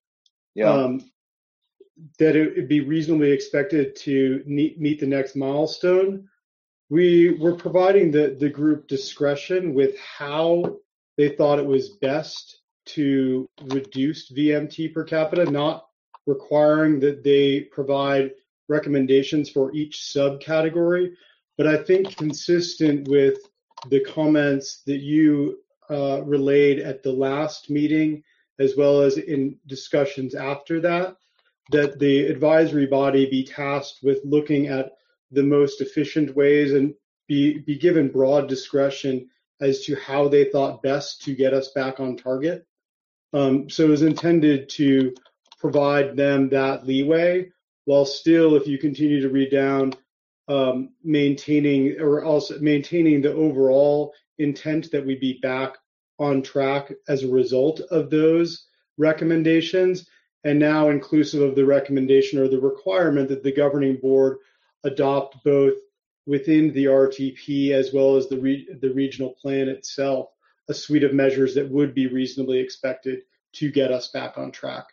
that it would be reasonably expected to meet the next milestone. We were providing the group discretion with how they thought it was best to reduce VMT per capita, not requiring that they provide recommendations for each subcategory. But I think consistent with the comments that you relayed at the last meeting, as well as in discussions after that, that the advisory body be tasked with looking at the most efficient ways and be given broad discretion as to how they thought best to get us back on target. So it was intended to provide them that leeway, while still, if you continue to read down, maintaining the overall intent that we be back on track as a result of those recommendations, and now inclusive of the recommendation or the requirement that the governing board adopt both within the RTP as well as the regional plan itself, a suite of measures that would be reasonably expected to get us back on track.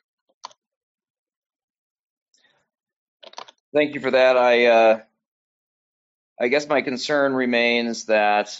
Thank you for that. I guess my concern remains that,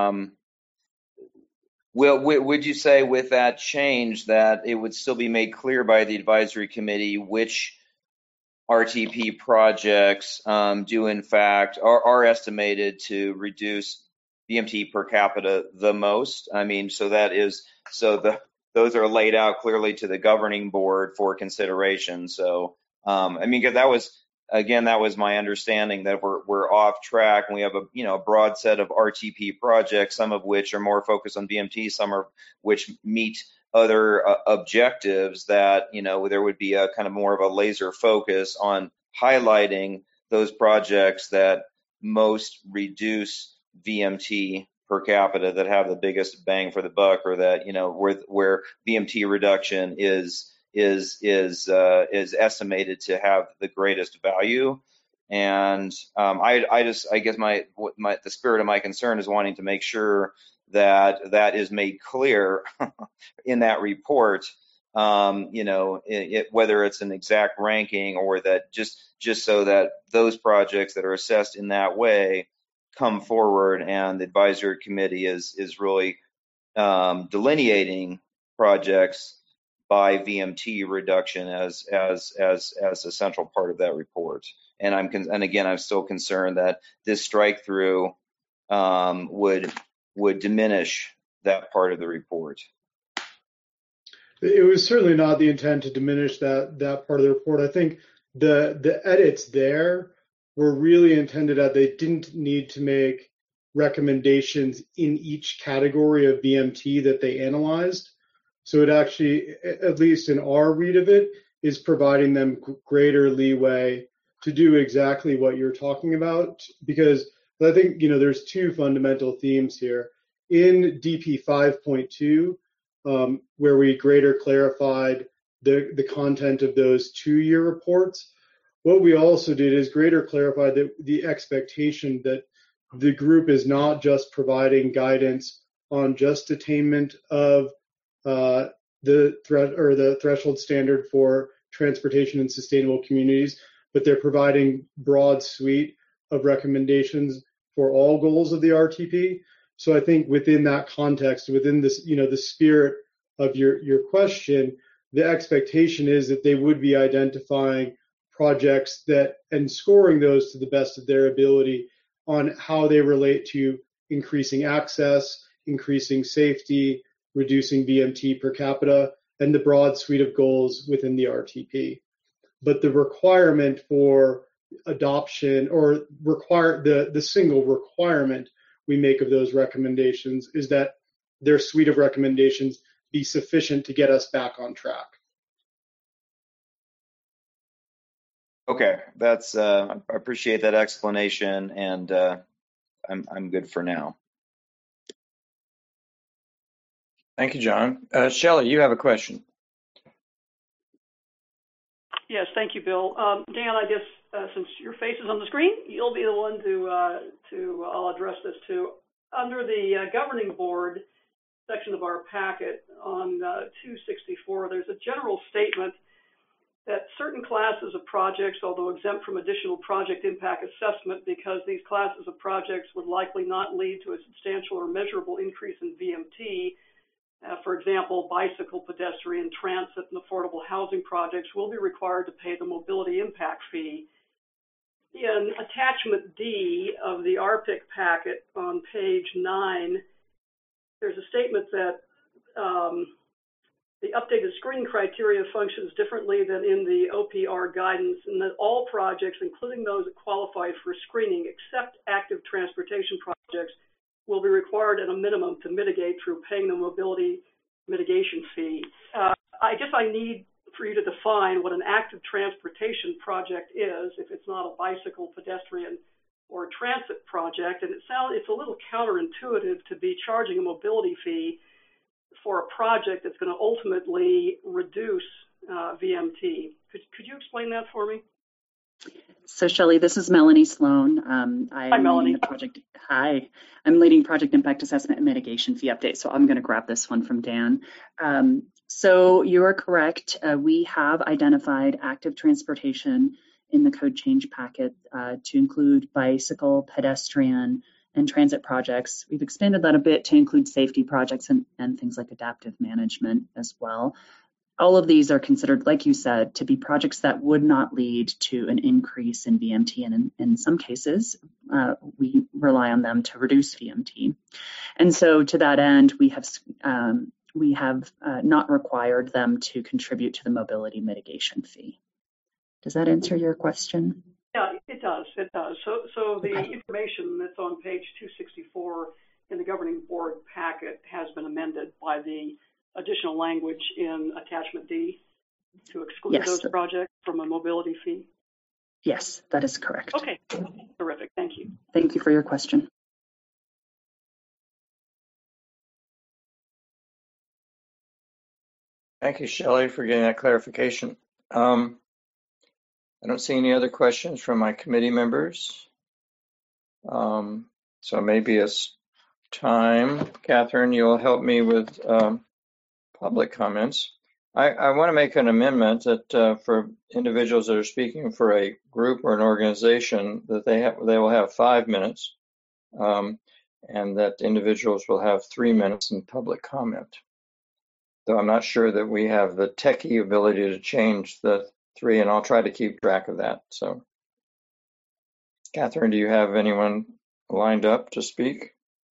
would you say with that change that it would still be made clear by the advisory committee which RTP projects do in fact are estimated to reduce VMT per capita the most? I mean, so those are laid out clearly to the governing board for consideration. So I mean, because that was my understanding, that we're off track and we have a broad set of RTP projects, some of which are more focused on VMT, some are which meet other objectives, that there would be a kind of more of a laser focus on highlighting those projects that most reduce VMT per capita, that have the biggest bang for the buck, or that where VMT reduction is estimated to have the greatest value. And I guess the spirit of my concern is wanting to make sure that is made clear in that report, whether it's an exact ranking or that just so that those projects that are assessed in that way come forward, and the advisory committee is really delineating projects by VMT reduction as a central part of that report. And I'm still concerned that this strike through would diminish that part of the report. It was certainly not the intent to diminish that part of the report. I think the edits there were really intended that they didn't need to make recommendations in each category of VMT that they analyzed. So it actually, at least in our read of it, is providing them greater leeway to do exactly what you're talking about. Because I think, there's two fundamental themes here. In DP 5.2, where we greater clarified the content of those 2-year reports, what we also did is greater clarify the expectation that the group is not just providing guidance on just attainment of the threshold standard for transportation and sustainable communities, but they're providing broad suite of recommendations for all goals of the RTP. So I think within that context, within this, the spirit of your question, the expectation is that they would be identifying projects and scoring those to the best of their ability on how they relate to increasing access, increasing safety, reducing VMT per capita, and the broad suite of goals within the RTP. But the requirement for adoption, or the single requirement we make of those recommendations, is that their suite of recommendations be sufficient to get us back on track. Okay, that's I appreciate that explanation, and I'm good for now. Thank you, John. Shelley, you have a question. Yes, thank you, Bill. Dan, I guess since your face is on the screen, you'll be the one to I'll address this to. Under the governing board section of our packet on 264, there's a general statement that certain classes of projects, although exempt from additional project impact assessment because these classes of projects would likely not lead to a substantial or measurable increase in VMT, for example, bicycle, pedestrian, transit, and affordable housing projects will be required to pay the mobility impact fee. In attachment D of the RPIC packet on page 9, there's a statement that the updated screening criteria functions differently than in the OPR guidance, and that all projects, including those that qualify for screening, except active transportation projects, will be required at a minimum to mitigate through paying the mobility mitigation fee. I guess I need for you to define what an active transportation project is, if it's not a bicycle, pedestrian, or transit project. And it's a little counterintuitive to be charging a mobility fee for a project that's going to ultimately reduce VMT. Could you explain that for me? So Shelley, this is Melanie Sloan. Hi, Melanie. I'm leading Project Impact Assessment and Mitigation Fee Update, so I'm going to grab this one from Dan. So you are correct. We have identified active transportation in the code change packet to include bicycle, pedestrian, and transit projects. We've expanded that a bit to include safety projects and things like adaptive management as well. All of these are considered, like you said, to be projects that would not lead to an increase in VMT, and in some cases, we rely on them to reduce VMT. And so to that end, we have not required them to contribute to the mobility mitigation fee. Does that answer your question? Yeah, it does. It does. So the information that's on page 264 in the governing board packet has been amended by the additional language in attachment D to exclude those projects from a mobility fee? Yes, that is correct. Okay, terrific. Thank you. Thank you for your question. Thank you, Shelley, for getting that clarification. I don't see any other questions from my committee members. So maybe it's time. Catherine, you'll help me with public comments. I want to make an amendment that for individuals that are speaking for a group or an organization, that they will have 5 minutes, and that individuals will have 3 minutes in public comment. Though I'm not sure that we have the techie ability to change the 3, and I'll try to keep track of that. So, Catherine, do you have anyone lined up to speak?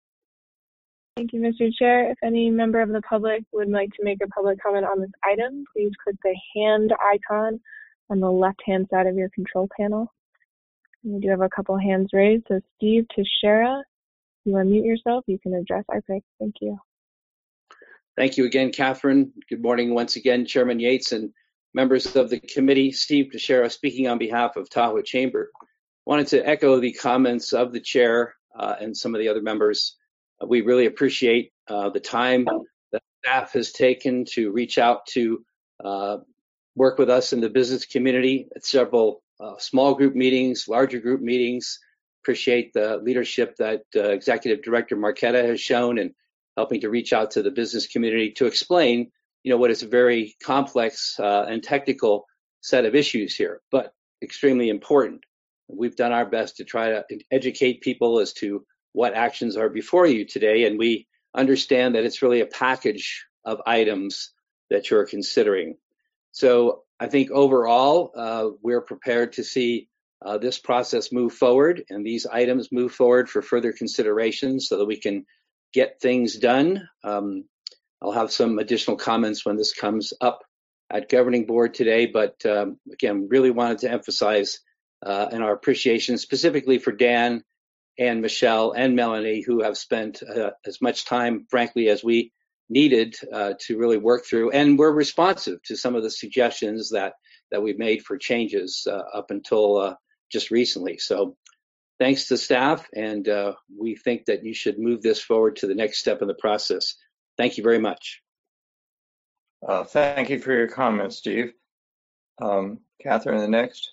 Thank you, Mr. Chair. If any member of the public would like to make a public comment on this item, please click the hand icon on the left-hand side of your control panel. And we do have a couple hands raised. So Steve Teixeira, you unmute yourself. You can address RPIC. Thank you. Thank you again, Catherine. Good morning once again, Chairman Yates and members of the committee. Steve Teixeira speaking on behalf of Tahoe Chamber. Wanted to echo the comments of the chair and some of the other members. We really appreciate the time that staff has taken to reach out to work with us in the business community at several small group meetings, larger group meetings. Appreciate the leadership that Executive Director Marquetta has shown in helping to reach out to the business community to explain, what is a very complex and technical set of issues here, but extremely important. We've done our best to try to educate people as to what actions are before you today, and we understand that it's really a package of items that you're considering. So I think overall, we're prepared to see this process move forward and these items move forward for further consideration so that we can get things done. I'll have some additional comments when this comes up at governing board today, but again, really wanted to emphasize and our appreciation specifically for Dan and Michelle and Melanie, who have spent as much time, frankly, as we needed to really work through, and we're responsive to some of the suggestions that we've made for changes up until just recently. So thanks to staff, and we think that you should move this forward to the next step in the process. Thank you very much. Thank you for your comments, Steve. Catherine, the next.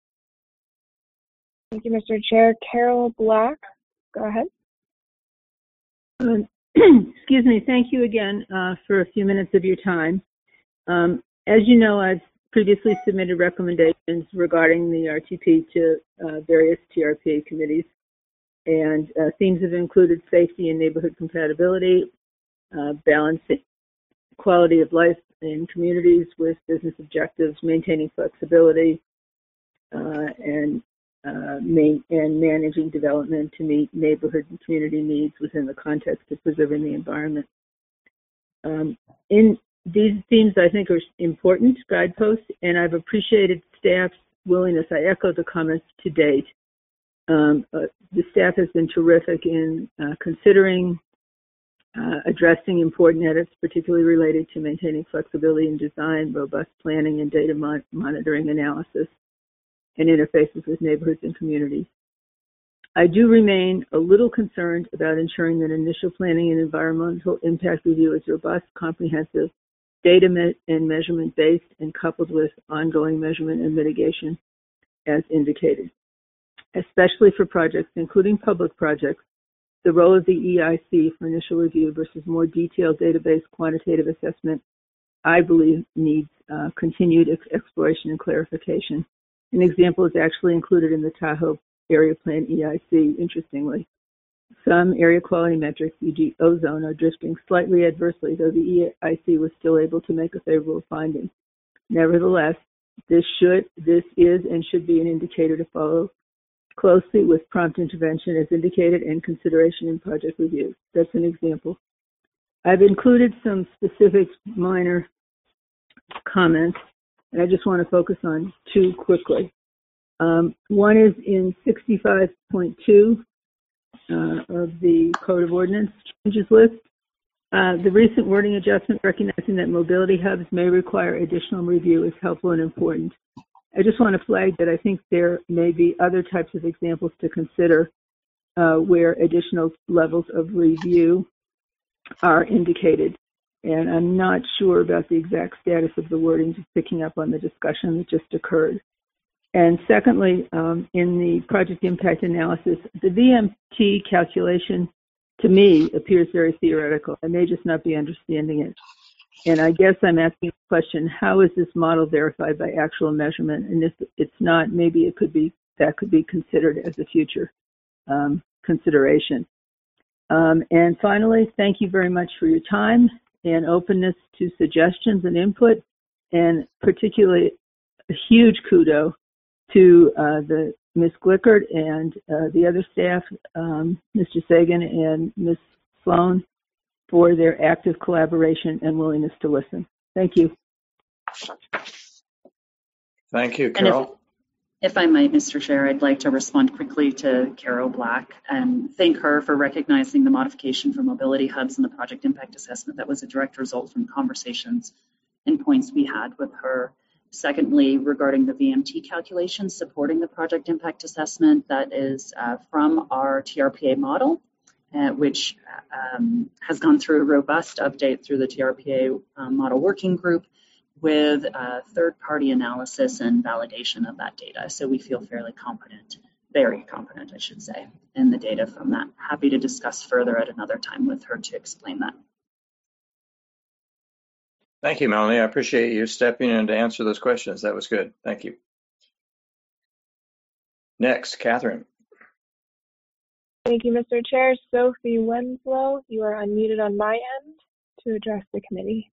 Thank you, Mr. Chair. Carol Black, go ahead. Excuse me. Thank you again for a few minutes of your time. As you know, I've previously submitted recommendations regarding the RTP to various TRPA committees, and themes have included safety and neighborhood compatibility, balancing quality of life in communities with business objectives, maintaining flexibility, and managing development to meet neighborhood and community needs within the context of preserving the environment. In these themes, I think, are important guideposts, and I've appreciated staff's willingness. I echo the comments to date. The staff has been terrific in considering addressing important edits, particularly related to maintaining flexibility in design, robust planning, and data monitoring analysis, and interfaces with neighborhoods and communities. I do remain a little concerned about ensuring that initial planning and environmental impact review is robust, comprehensive, data and measurement based, and coupled with ongoing measurement and mitigation as indicated. Especially for projects, including public projects, the role of the EIC for initial review versus more detailed database quantitative assessment, I believe, needs continued exploration and clarification. An example is actually included in the Tahoe Area Plan EIC, interestingly. Some area quality metrics, e.g. ozone, are drifting slightly adversely, though the EIC was still able to make a favorable finding. Nevertheless, this is and should be an indicator to follow closely with prompt intervention as indicated and consideration in project reviews. That's an example. I've included some specific minor comments, and I just want to focus on two quickly. One is in 65.2 of the Code of Ordinance changes list. The recent wording adjustment recognizing that mobility hubs may require additional review is helpful and important. I just want to flag that I think there may be other types of examples to consider where additional levels of review are indicated. And I'm not sure about the exact status of the wording, just picking up on the discussion that just occurred. And secondly, in the project impact analysis, the VMT calculation, to me, appears very theoretical. I may just not be understanding it. And I guess I'm asking the question, how is this model verified by actual measurement? And if it's not, maybe that could be considered as a future consideration. And finally, thank you very much for your time and openness to suggestions and input, and particularly a huge kudos to the Ms. Glickert and the other staff, Mr. Sagan and Ms. Sloan, for their active collaboration and willingness to listen. Thank you. Thank you, Carol. If I might, Mr. Chair, I'd like to respond quickly to Carol Black and thank her for recognizing the modification for mobility hubs and the project impact assessment that was a direct result from conversations and points we had with her. Secondly, regarding the VMT calculations supporting the project impact assessment, that is from our TRPA model, which has gone through a robust update through the TRPA model working group with third-party analysis and validation of that data. So we feel fairly confident, very confident, I should say, in the data from that. Happy to discuss further at another time with her to explain that. Thank you, Melanie. I appreciate you stepping in to answer those questions. That was good. Thank you. Next, Catherine. Thank you, Mr. Chair. Sophie Wenslow, you are unmuted on my end to address the committee.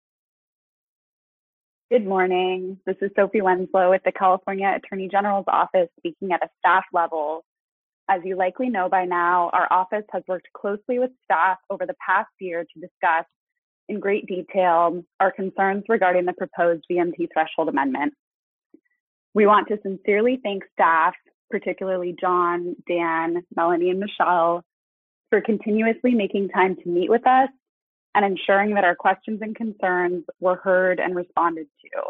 Good morning. This is Sophie Wenslow with the California Attorney General's Office speaking at a staff level. As you likely know by now, our office has worked closely with staff over the past year to discuss in great detail our concerns regarding the proposed VMT threshold amendment. We want to sincerely thank staff, particularly John, Dan, Melanie, and Michelle, for continuously making time to meet with us and ensuring that our questions and concerns were heard and responded to.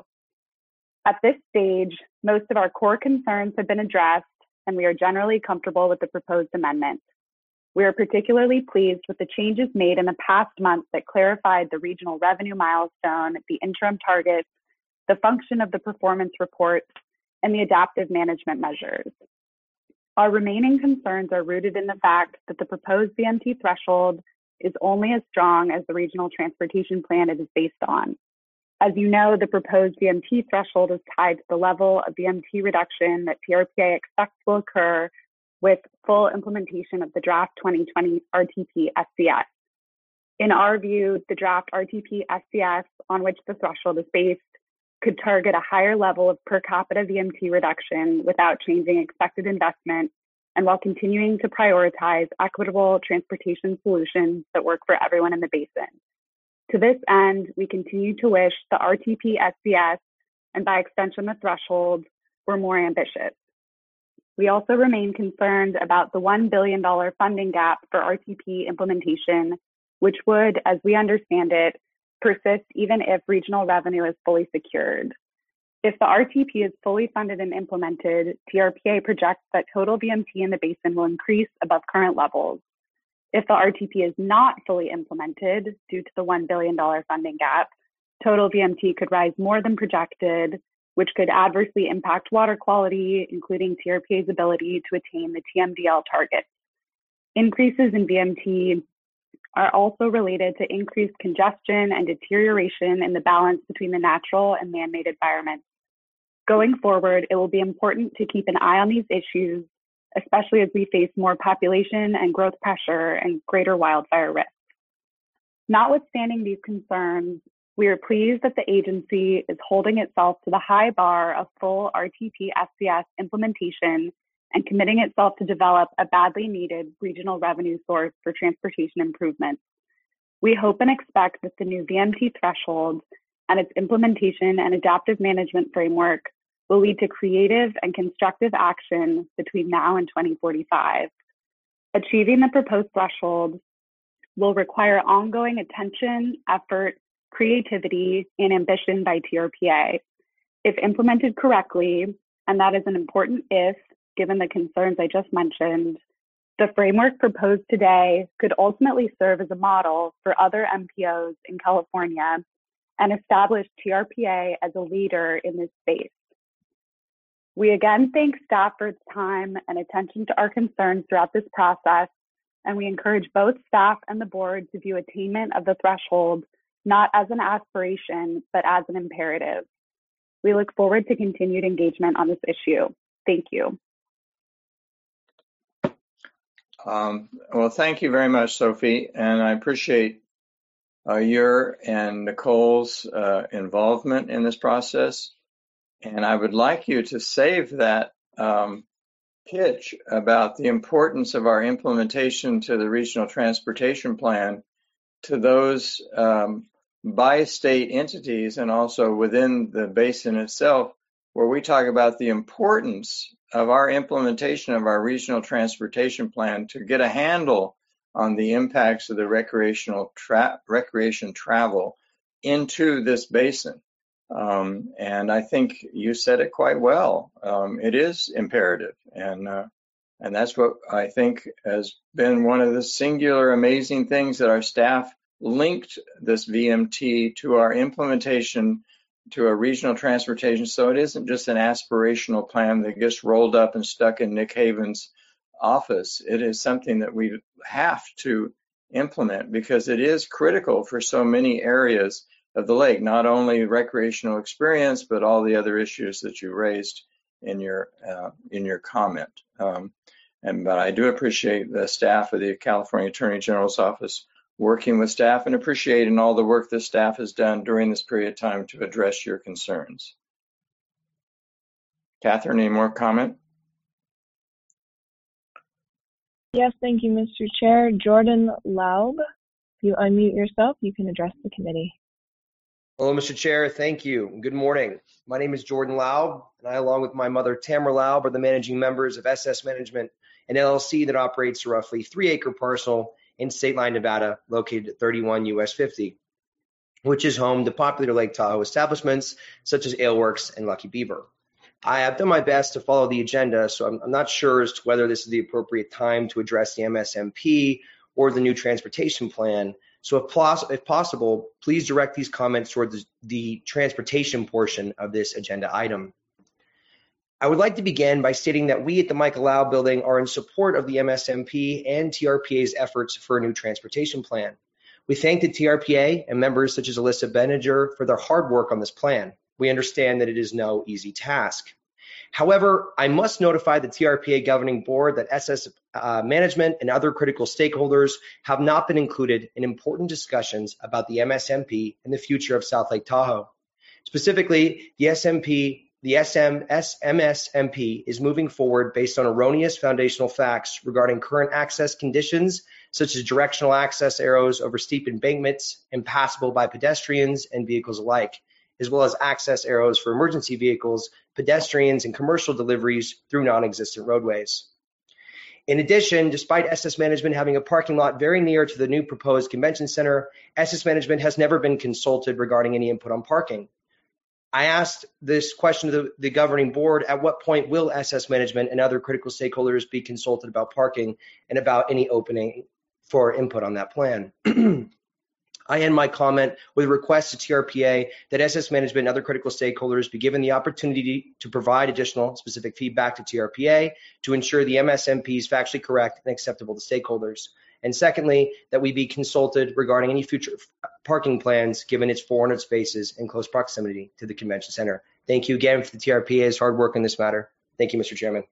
At this stage, most of our core concerns have been addressed, and we are generally comfortable with the proposed amendment. We are particularly pleased with the changes made in the past month that clarified the regional revenue milestone, the interim targets, the function of the performance reports, and the adaptive management measures. Our remaining concerns are rooted in the fact that the proposed VMT threshold is only as strong as the regional transportation plan it is based on. As you know, the proposed VMT threshold is tied to the level of VMT reduction that TRPA expects will occur with full implementation of the draft 2020 RTP SCS. In our view, the draft RTP SCS on which the threshold is based could target a higher level of per capita VMT reduction without changing expected investment and while continuing to prioritize equitable transportation solutions that work for everyone in the basin. To this end, we continue to wish the RTP SCS and by extension the threshold were more ambitious. We also remain concerned about the $1 billion funding gap for RTP implementation, which would, as we understand it, persist even if regional revenue is fully secured. If the RTP is fully funded and implemented, TRPA projects that total VMT in the basin will increase above current levels. If the RTP is not fully implemented due to the $1 billion funding gap, total VMT could rise more than projected, which could adversely impact water quality, including TRPA's ability to attain the TMDL targets. Increases in VMT are also related to increased congestion and deterioration in the balance between the natural and man-made environments. Going forward, it will be important to keep an eye on these issues, especially as we face more population and growth pressure and greater wildfire risk. Notwithstanding these concerns, we are pleased that the agency is holding itself to the high bar of full RTP SCS implementation and committing itself to develop a badly needed regional revenue source for transportation improvements. We hope and expect that the new VMT threshold and its implementation and adaptive management framework will lead to creative and constructive action between now and 2045. Achieving the proposed threshold will require ongoing attention, effort, creativity, and ambition by TRPA. If implemented correctly, and that is an important if, given the concerns I just mentioned, the framework proposed today could ultimately serve as a model for other MPOs in California and establish TRPA as a leader in this space. We again thank staff for its time and attention to our concerns throughout this process, and we encourage both staff and the board to view attainment of the threshold not as an aspiration, but as an imperative. We look forward to continued engagement on this issue. Thank you. Well, thank you very much, Sophie, and I appreciate your and Nicole's involvement in this process. And I would like you to save that pitch about the importance of our implementation to the Regional Transportation Plan to those bi-state entities and also within the basin itself, where we talk about the importance of our implementation of our Regional Transportation Plan to get a handle on the impacts of the recreation travel into this basin. And I think you said it quite well. It is imperative, and that's what I think has been one of the singular amazing things that our staff linked this VMT to our implementation to a regional transportation. So it isn't just an aspirational plan that gets rolled up and stuck in Nick Haven's office. It is something that we have to implement because it is critical for so many areas of the lake, not only recreational experience, but all the other issues that you raised in your comment. But I do appreciate the staff of the California Attorney General's office working with staff and appreciating all the work that staff has done during this period of time to address your concerns. Catherine, any more comment? Yes, thank you, Mr. Chair. Jordan Laub, if you unmute yourself, you can address the committee. Hello, Mr. Chair. Thank you. Good morning. My name is Jordan Laub, and I, along with my mother, Tamara Laub, are the managing members of SS Management, an LLC that operates a roughly 3-acre parcel in State Line, Nevada, located at 31 US 50, which is home to popular Lake Tahoe establishments such as Aleworks and Lucky Beaver. I have done my best to follow the agenda, so I'm not sure as to whether this is the appropriate time to address the MSMP or the new transportation plan. So if possible, please direct these comments toward the transportation portion of this agenda item. I would like to begin by stating that we at the Michael Lau Building are in support of the MSMP and TRPA's efforts for a new transportation plan. We thank the TRPA and members such as Alyssa Benninger for their hard work on this plan. We understand that it is no easy task. However, I must notify the TRPA Governing Board that SS management and other critical stakeholders have not been included in important discussions about the MSMP and the future of South Lake Tahoe. Specifically, the MSMP is moving forward based on erroneous foundational facts regarding current access conditions, such as directional access arrows over steep embankments, impassable by pedestrians and vehicles alike, as well as access arrows for emergency vehicles, pedestrians, and commercial deliveries through non-existent roadways. In addition, despite SS Management having a parking lot very near to the new proposed convention center, SS Management has never been consulted regarding any input on parking. I asked this question to the governing board: at what point will SS Management and other critical stakeholders be consulted about parking and about any opening for input on that plan? I end my comment with a request to TRPA that SS Management and other critical stakeholders be given the opportunity to provide additional specific feedback to TRPA to ensure the MSMP is factually correct and acceptable to stakeholders. And secondly, that we be consulted regarding any future parking plans given its 400 spaces in close proximity to the convention center. Thank you again for the TRPA's hard work in this matter. Thank you, Mr. Chairman.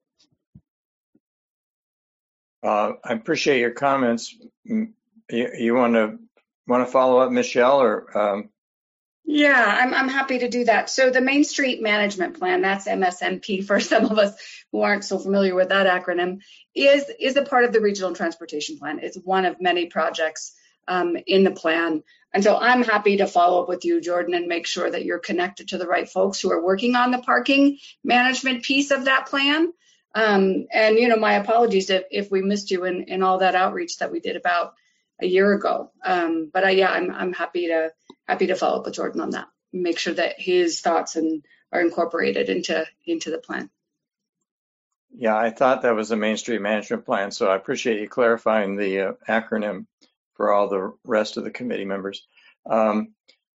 I appreciate your comments. You want to follow up, Michelle, or? Yeah, I'm happy to do that. So the Main Street Management Plan, that's MSMP for some of us who aren't so familiar with that acronym, is a part of the Regional Transportation Plan. It's one of many projects in the plan. And so I'm happy to follow up with you, Jordan, and make sure that you're connected to the right folks who are working on the parking management piece of that plan. And, my apologies if we missed you in all that outreach that we did about a year ago. I'm happy to follow up with Jordan on that, make sure that his thoughts are incorporated into the plan. Yeah, I thought that was the Main Street Management Plan, so I appreciate you clarifying the acronym for all the rest of the committee members. Catherine,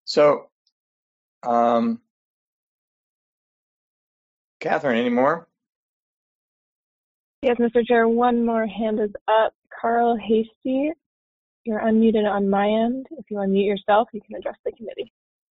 any more? Yes, Mr. Chair, one more hand is up. Carl Hasty, you're unmuted on my end. If you unmute yourself, you can address the committee.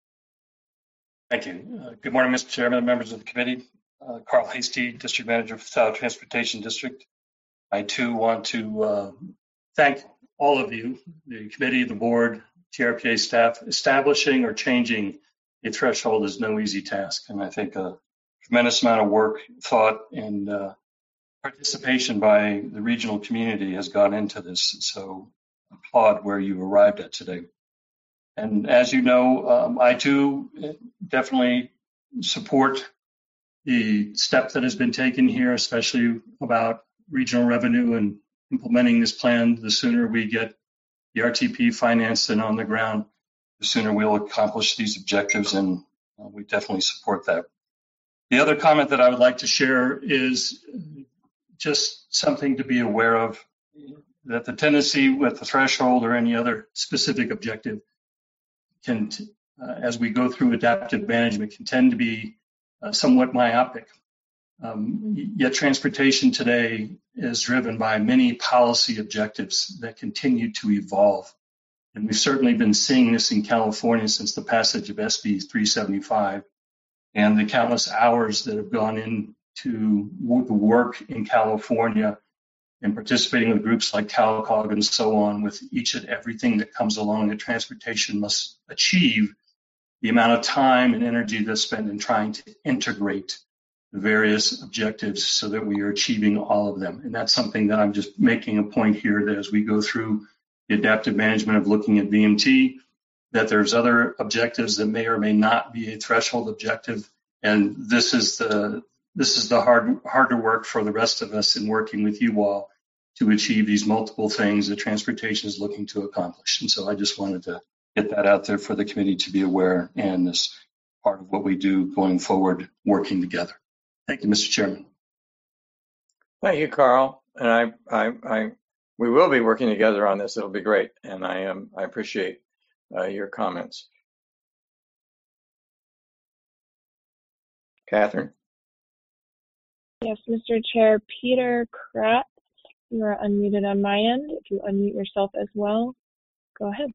Thank you. Good morning, Mr. Chairman, members of the committee. Carl Hasty, District Manager for South Transportation District. I too want to thank all of you, the committee, the board, TRPA staff. Establishing or changing a threshold is no easy task, and I think a tremendous amount of work, thought, and participation by the regional community has gone into this. So applaud where you arrived at today. And as you know, I too definitely support the step that has been taken here, especially about regional revenue and implementing this plan. The sooner we get the RTP financed and on the ground, the sooner we'll accomplish these objectives, and we definitely support that. The other comment that I would like to share is just something to be aware of, that the tendency with the threshold or any other specific objective can, as we go through adaptive management, can tend to be somewhat myopic. Yet transportation today is driven by many policy objectives that continue to evolve. And we've certainly been seeing this in California since the passage of SB 375 and the countless hours that have gone into the work in California and participating with groups like CalCog and so on, with each and everything that comes along that transportation must achieve, the amount of time and energy that's spent in trying to integrate the various objectives so that we are achieving all of them. And that's something that I'm just making a point here, that as we go through the adaptive management of looking at VMT, that there's other objectives that may or may not be a threshold objective. And this is the harder work for the rest of us in working with you all to achieve these multiple things that transportation is looking to accomplish. And so I just wanted to get that out there for the committee to be aware, and this part of what we do going forward, working together. Thank you, Mr. Chairman. Thank you, Carl. And we will be working together on this. It'll be great. And I appreciate your comments. Catherine? Yes, Mr. Chair, Peter Kratz, you are unmuted on my end. If you unmute yourself as well, go ahead.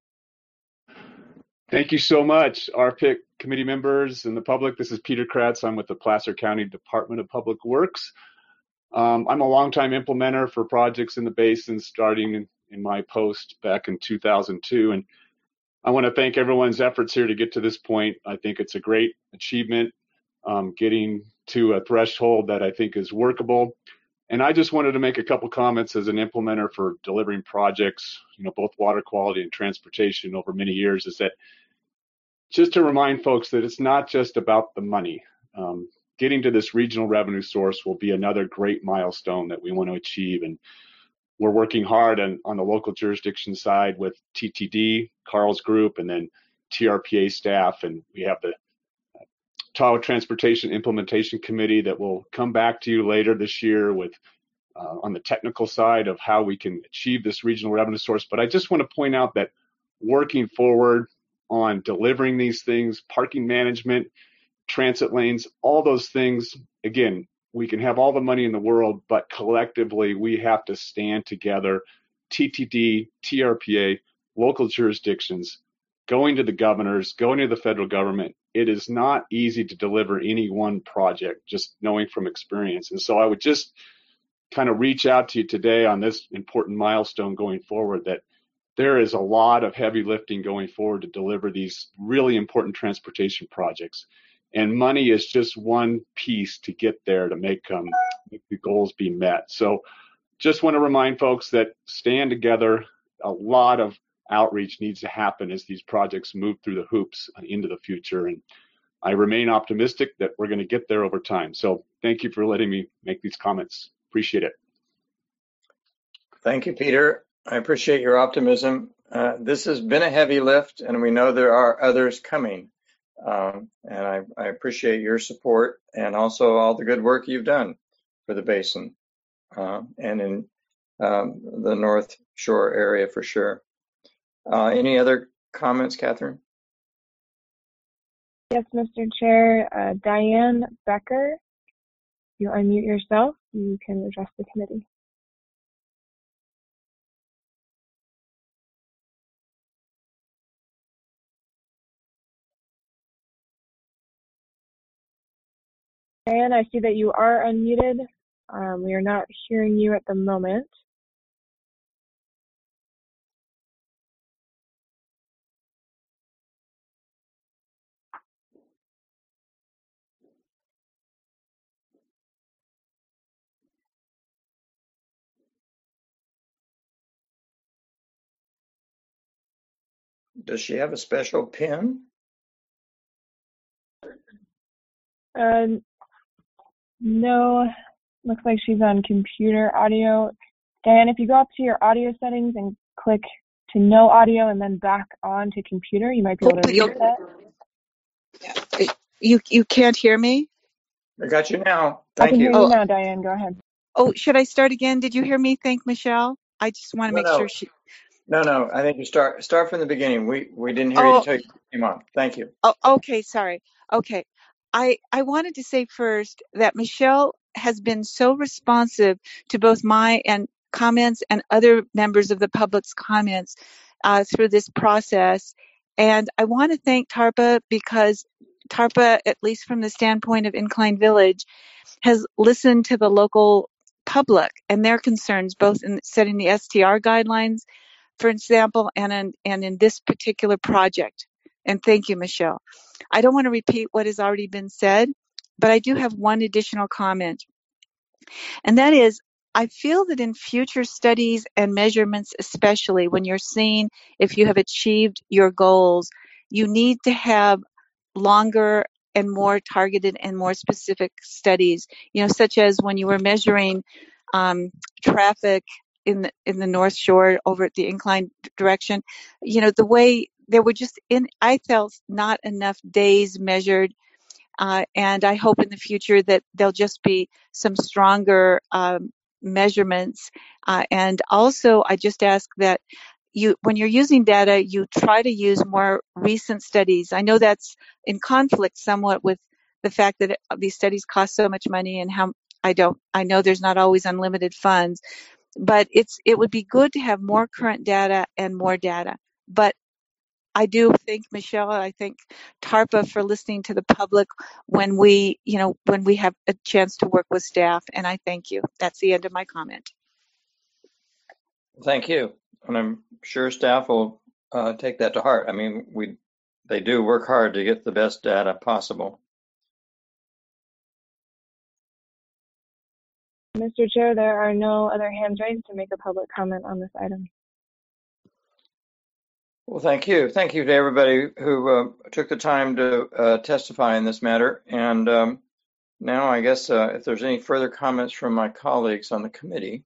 Thank you so much, RPIC committee members and the public. This is Peter Kratz. I'm with the Placer County Department of Public Works. I'm a longtime implementer for projects in the basin, starting in my post back in 2002. And I want to thank everyone's efforts here to get to this point. I think it's a great achievement, getting to a threshold that I think is workable. And I just wanted to make a couple comments as an implementer for delivering projects, both water quality and transportation over many years, is that just to remind folks that it's not just about the money. Getting to this regional revenue source will be another great milestone that we want to achieve. And we're working hard on the local jurisdiction side with TTD, Carl's group, and then TRPA staff. And we have the Tahoe Transportation Implementation Committee that will come back to you later this year with on the technical side of how we can achieve this regional revenue source. But I just want to point out that working forward on delivering these things, parking management, transit lanes, all those things, again, we can have all the money in the world, but collectively we have to stand together, TTD, TRPA, local jurisdictions, going to the governors, going to the federal government. It is not easy to deliver any one project, just knowing from experience. And so I would just kind of reach out to you today on this important milestone going forward, that there is a lot of heavy lifting going forward to deliver these really important transportation projects. And money is just one piece to get there to make the goals be met. So just want to remind folks that stand together. A lot of outreach needs to happen as these projects move through the hoops into the future. And I remain optimistic that we're going to get there over time. So thank you for letting me make these comments. Appreciate it. Thank you, Peter. I appreciate your optimism. This has been a heavy lift, and we know there are others coming. And I appreciate your support and also all the good work you've done for the basin and in the North Shore area for sure. Any other comments, Catherine? Yes, Mr. Chair. Diane Becker, you unmute yourself. You can address the committee. Diane, I see that you are unmuted. We are not hearing you at the moment. Does she have a special pin? No, looks like she's on computer audio. Diane, if you go up to your audio settings and click to no audio and then back on to computer, you might be able to read that. You can't hear me? I got you now. I Thank can you. hear you now, Diane. Go ahead. Oh, should I start again? Did you hear me thank Michelle? I just want to make sure she... No, I think you start from the beginning. We didn't hear you until you came on. Thank you. Oh, okay, sorry. Okay. I wanted to say first that Michelle has been so responsive to both my comments and other members of the public's comments through this process. And I want to thank TARPA because TARPA, at least from the standpoint of Incline Village, has listened to the local public and their concerns, both in setting the STR guidelines, for example, and in this particular project. And thank you, Michelle. I don't want to repeat what has already been said, but I do have one additional comment. And that is, I feel that in future studies and measurements, especially when you're seeing if you have achieved your goals, you need to have longer and more targeted and more specific studies, such as when you were measuring traffic in the North Shore over at the incline direction, the way there were just I felt not enough days measured. And I hope in the future that there'll just be some stronger measurements. And also, I just ask that when you're using data, you try to use more recent studies. I know that's in conflict somewhat with the fact that these studies cost so much money, and how I know there's not always unlimited funds, but it would be good to have more current data and more data. But I do thank Michelle. I thank TARPA for listening to the public when we have a chance to work with staff, and I thank you. That's the end of my comment. Thank you. And I'm sure staff will take that to heart. I mean, they do work hard to get the best data possible. Mr. Chair, there are no other hands raised to make a public comment on this item. Well, thank you. Thank you to everybody who took the time to testify in this matter. And now I guess if there's any further comments from my colleagues on the committee.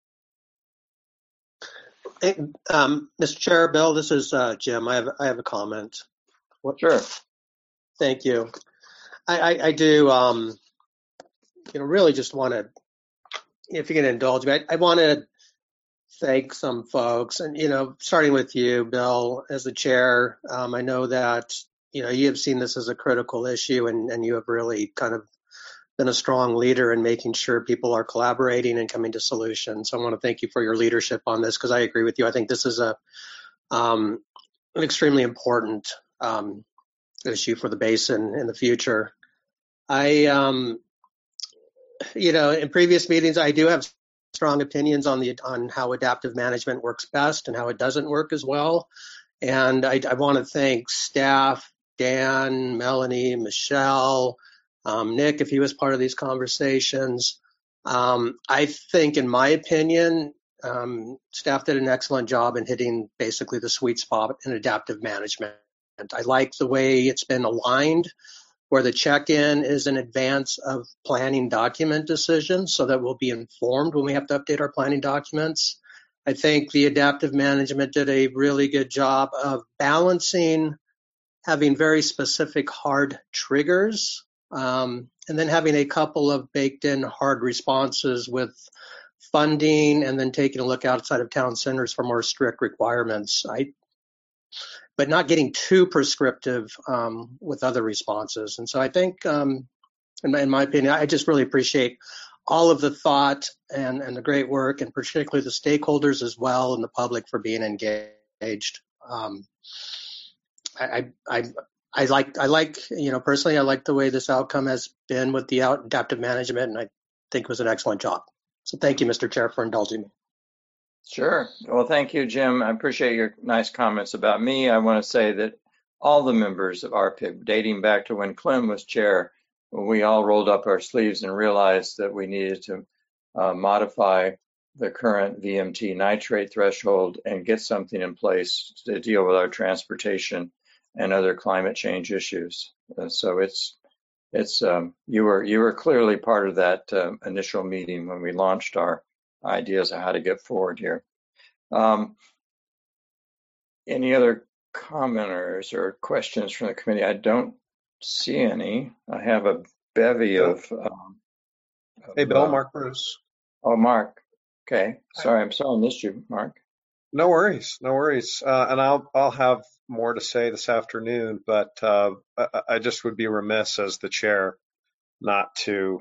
Hey, Mr. Chair, Bill, this is Jim. I have a comment. Sure. Thank you. I do, really just want to, if you can indulge me, I want to thank some folks, and starting with you, Bill, as the chair. I know that you have seen this as a critical issue, and you have really kind of been a strong leader in making sure people are collaborating and coming to solutions. So I want to thank you for your leadership on this, because I agree with you. I think this is an extremely important issue for the basin in the future. In previous meetings, I do have strong opinions on how adaptive management works best and how it doesn't work as well. And I want to thank staff, Dan, Melanie, Michelle, Nick, if he was part of these conversations. I think, in my opinion, staff did an excellent job in hitting basically the sweet spot in adaptive management. I like the way it's been aligned, where the check-in is in advance of planning document decisions, so that we'll be informed when we have to update our planning documents. I think the adaptive management did a really good job of balancing having very specific hard triggers, and then having a couple of baked-in hard responses with funding, and then taking a look outside of town centers for more strict requirements. But not getting too prescriptive with other responses. And so I think, in my opinion, I just really appreciate all of the thought and the great work, and particularly the stakeholders as well, and the public for being engaged. I like, personally, I like the way this outcome has been with the adaptive management, and I think it was an excellent job. So thank you, Mr. Chair, for indulging me. Sure. Well, thank you, Jim. I appreciate your nice comments about me. I want to say that all the members of RPIG, dating back to when Clem was chair, we all rolled up our sleeves and realized that we needed to modify the current VMT nitrate threshold and get something in place to deal with our transportation and other climate change issues. So you were clearly part of that initial meeting when we launched our ideas of how to get forward here. Any other commenters or questions from the committee? I don't see any. I have a bevy of. Hey, Bill, Mark Bruce. Oh, Mark. Okay. Sorry, I missed you, Mark. No worries, no worries. And I'll have more to say this afternoon, but I just would be remiss as the chair not to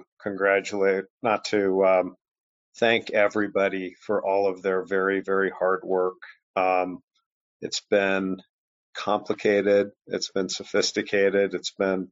thank everybody for all of their very, very hard work. It's been complicated, it's been sophisticated, it's been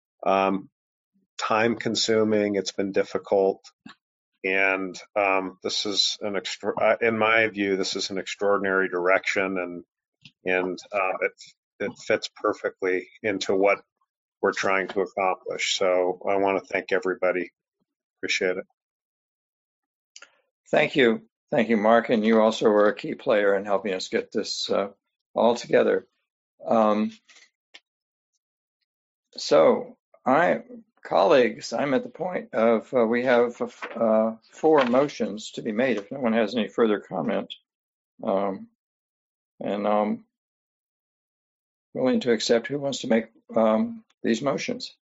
time consuming, it's been difficult. And this is in my view, this is an extraordinary direction, and it fits perfectly into what we're trying to accomplish. So I want to thank everybody. Appreciate it. Thank you. Thank you, Mark. And you also were a key player in helping us get this all together. So I Colleagues, I'm at the point of we have 4 motions to be made if no one has any further comment. And I'm willing to accept who wants to make these motions.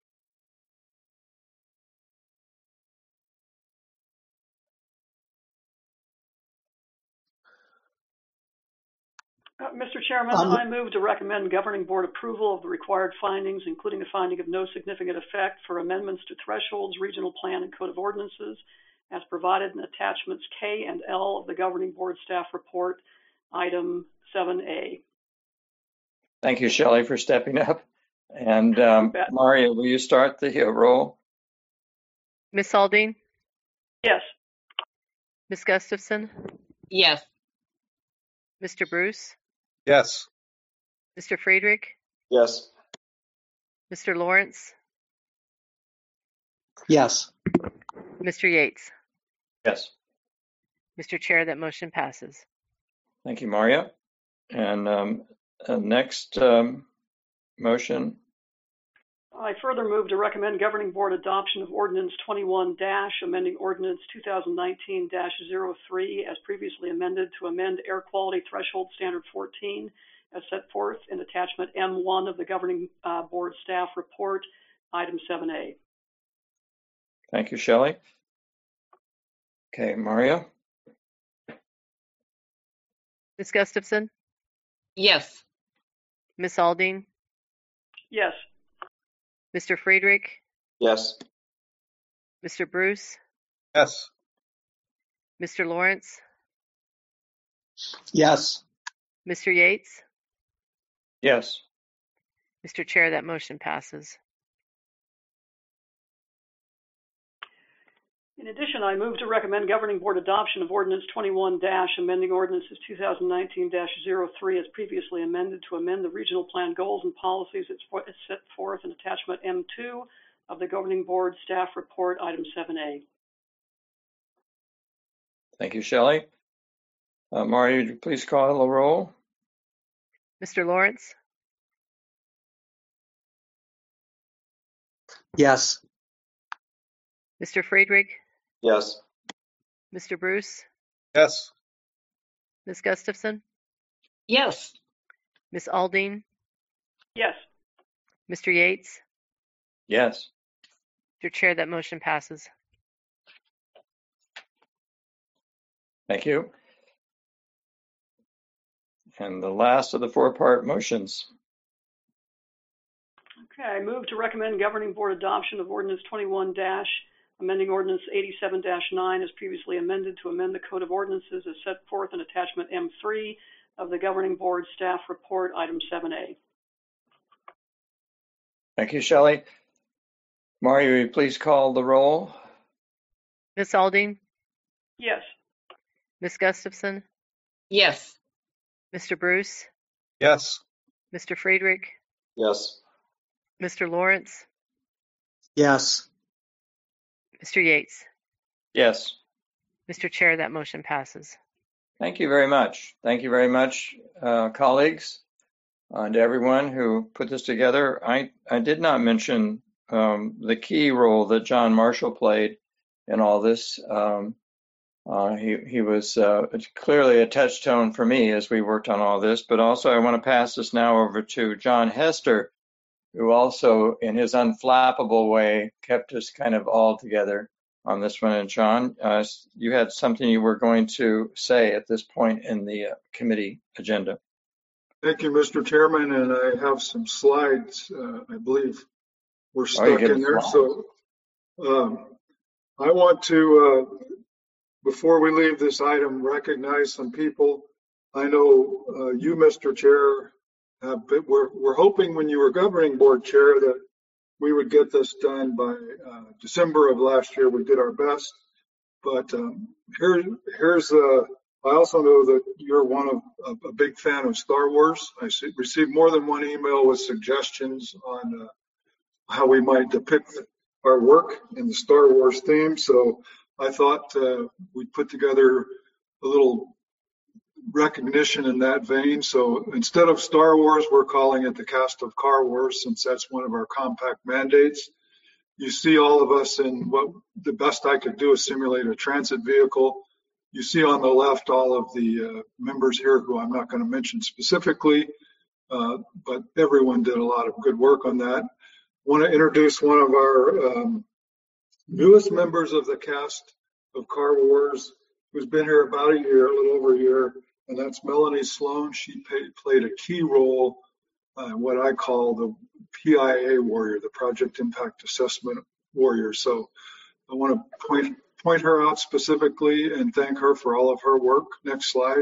Mr. Chairman, I move to recommend governing board approval of the required findings, including the finding of no significant effect for amendments to thresholds, regional plan, and code of ordinances, as provided in attachments K and L of the governing board staff report, item 7A. Thank you, Shelley, for stepping up. And Maria, will you start the roll? Ms. Aldine? Yes. Ms. Gustafson? Yes. Mr. Bruce? Yes. Mr. Friedrich? Yes. Mr. Lawrence? Yes. Mr. Yates? Yes. Mr. Chair, that motion passes. Thank you, Maria. And next motion. I further move to recommend governing board adoption of ordinance 21- amending ordinance 2019-03 as previously amended to amend air quality threshold standard 14 as set forth in attachment M1 of the governing board staff report, item 7A. Thank you, Shelley. Okay, Maria. Ms. Gustafson? Yes. Ms. Aldine? Yes. Mr. Friedrich? Yes. Mr. Bruce? Yes. Mr. Lawrence? Yes. Mr. Yates? Yes. Mr. Chair, that motion passes. In addition, I move to recommend governing board adoption of ordinance 21- amending ordinances 2019-03 as previously amended to amend the regional plan goals and policies as set forth in attachment M2 of the governing board staff report, item 7A. Thank you, Shelley. Maria, would you please call the roll? Mr. Lawrence? Yes. Mr. Friedrich? Yes. Mr. Bruce? Yes. Ms. Gustafson? Yes. Ms. Aldine? Yes. Mr. Yates? Yes. Mr. Chair, that motion passes. Thank you. And the last of the 4-part motions. Okay, I move to recommend governing board adoption of ordinance 21- amending ordinance 87-9 as previously amended to amend the code of ordinances as set forth in attachment M3 of the governing board staff report, item 7A. Thank you, Shelley. Maria, will you please call the roll? Ms. Aldine? Yes. Ms. Gustafson? Yes. Mr. Bruce? Yes. Mr. Friedrich? Yes. Mr. Lawrence? Yes. Mr. Yates? Yes. Mr. Chair, that motion passes. Thank you very much. Thank you very much, colleagues, and to everyone who put this together. I did not mention the key role that John Marshall played in all this. He was clearly a touchstone for me as we worked on all this, but also I want to pass this now over to John Hester, who also, in his unflappable way, kept us kind of all together on this one. And John, you had something you were going to say at this point in the committee agenda. Thank you, Mr. Chairman, and I have some slides. I believe we're stuck in there. So I want to, before we leave this item, recognize some people. I know you, Mr. Chair, we're hoping when you were governing board chair that we would get this done by December of last year. We did our best, but here's I also know that you're a big fan of Star Wars. I received more than one email with suggestions on how we might depict our work in the Star Wars theme. So I thought we'd put together a little recognition in that vein. So instead of Star Wars, we're calling it the Cast of Car Wars, since that's one of our compact mandates. You see all of us in what the best I could do is simulate a transit vehicle. You see on the left all of the members here who I'm not going to mention specifically, but everyone did a lot of good work on that. I want to introduce one of our newest members of the cast of Car Wars, who's been here about a year, a little over a year, and that's Melanie Sloan. She played a key role, what I call the PIA warrior, the Project Impact Assessment warrior. So I want to point her out specifically and thank her for all of her work. Next slide.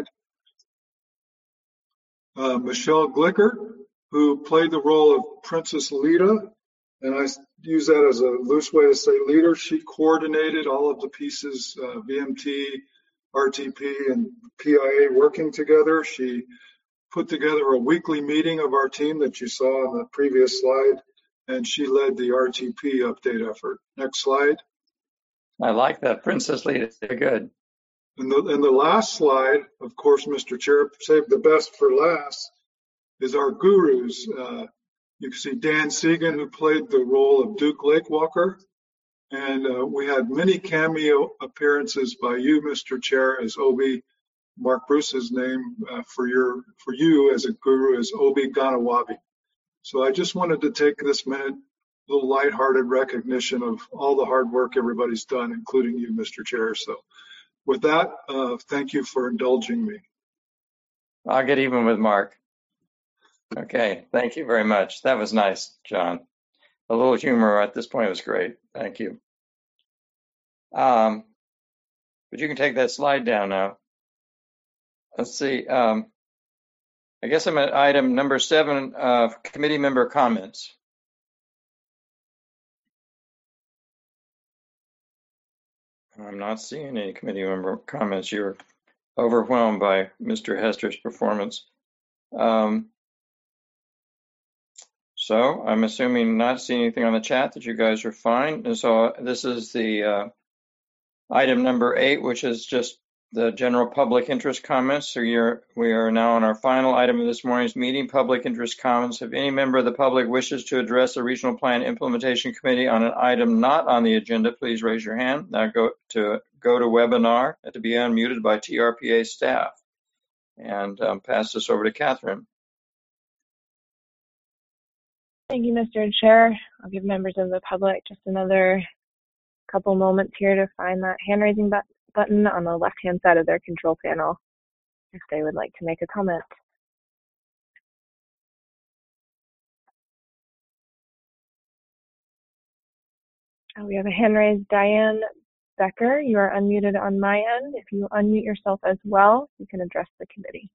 Michelle Glicker, who played the role of Princess Lita, and I use that as a loose way to say leader. She coordinated all of the pieces, VMT, RTP, and PIA working together. She put together a weekly meeting of our team that you saw on the previous slide, and she led the RTP update effort. Next slide. I like that, Princess Lita. Good. And the last slide, of course, Mr. Chair, saved the best for last, is our gurus. You can see Dan Segan, who played the role of Duke Lakewalker. And we had many cameo appearances by you, Mr. Chair, as Obi. Mark Bruce's name for you as a guru is Obi Ganawabi. So I just wanted to take this minute, a little lighthearted recognition of all the hard work everybody's done, including you, Mr. Chair. So with that, thank you for indulging me. I'll get even with Mark. Okay, thank you very much. That was nice, John. A little humor at this point was great. Thank you. But you can take that slide down now. Let's see. I guess I'm at item number 7, committee member comments. I'm not seeing any committee member comments. You're overwhelmed by Mr. Hester's performance. So I'm assuming not seeing anything on the chat, that you guys are fine. And so this is the item number 8, which is just the general public interest comments. So we are now on our final item of this morning's meeting, public interest comments. If any member of the public wishes to address the Regional Plan Implementation Committee on an item not on the agenda, please raise your hand. Now go to webinar to be unmuted by TRPA staff. And pass this over to Catherine. Thank you, Mr. Chair. I'll give members of the public just another couple moments here to find that hand raising button on the left-hand side of their control panel if they would like to make a comment. We have a hand raised. Diane Becker, you are unmuted on my end. If you unmute yourself as well, you can address the committee.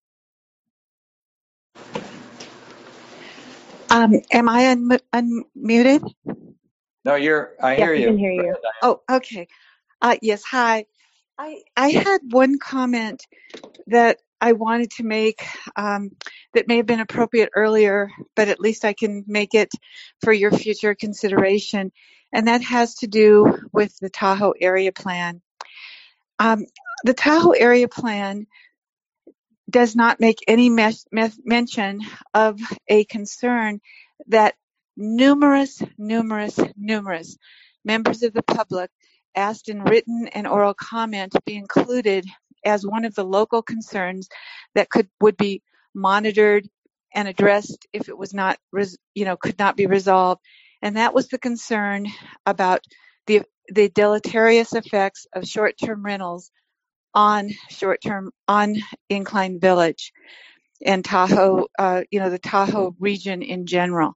Am I unmuted? No, I hear you. I can hear you. Oh, okay. Yes, hi. I had one comment that I wanted to make that may have been appropriate earlier, but at least I can make it for your future consideration. And that has to do with the Tahoe Area Plan. The Tahoe Area Plan does not make any mention of a concern that numerous members of the public asked in written and oral comment be included as one of the local concerns that would be monitored and addressed if it was not, could not be resolved. And that was the concern about the deleterious effects of short-term rentals on Incline Village and Tahoe, the Tahoe region in general.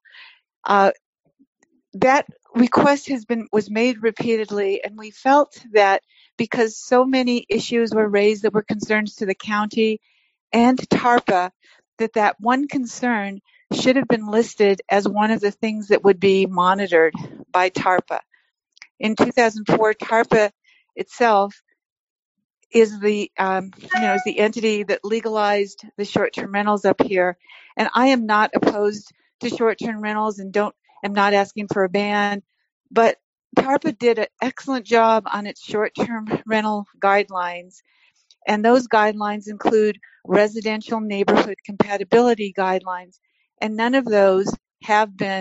That request was made repeatedly, and we felt that because so many issues were raised that were concerns to the county and TARPA, that one concern should have been listed as one of the things that would be monitored by TARPA. In 2004, TARPA itself is the entity that legalized the short-term rentals up here, and I am not opposed to short-term rentals and am not asking for a ban, but TARPA did an excellent job on its short-term rental guidelines, and those guidelines include residential neighborhood compatibility guidelines, and none of those have been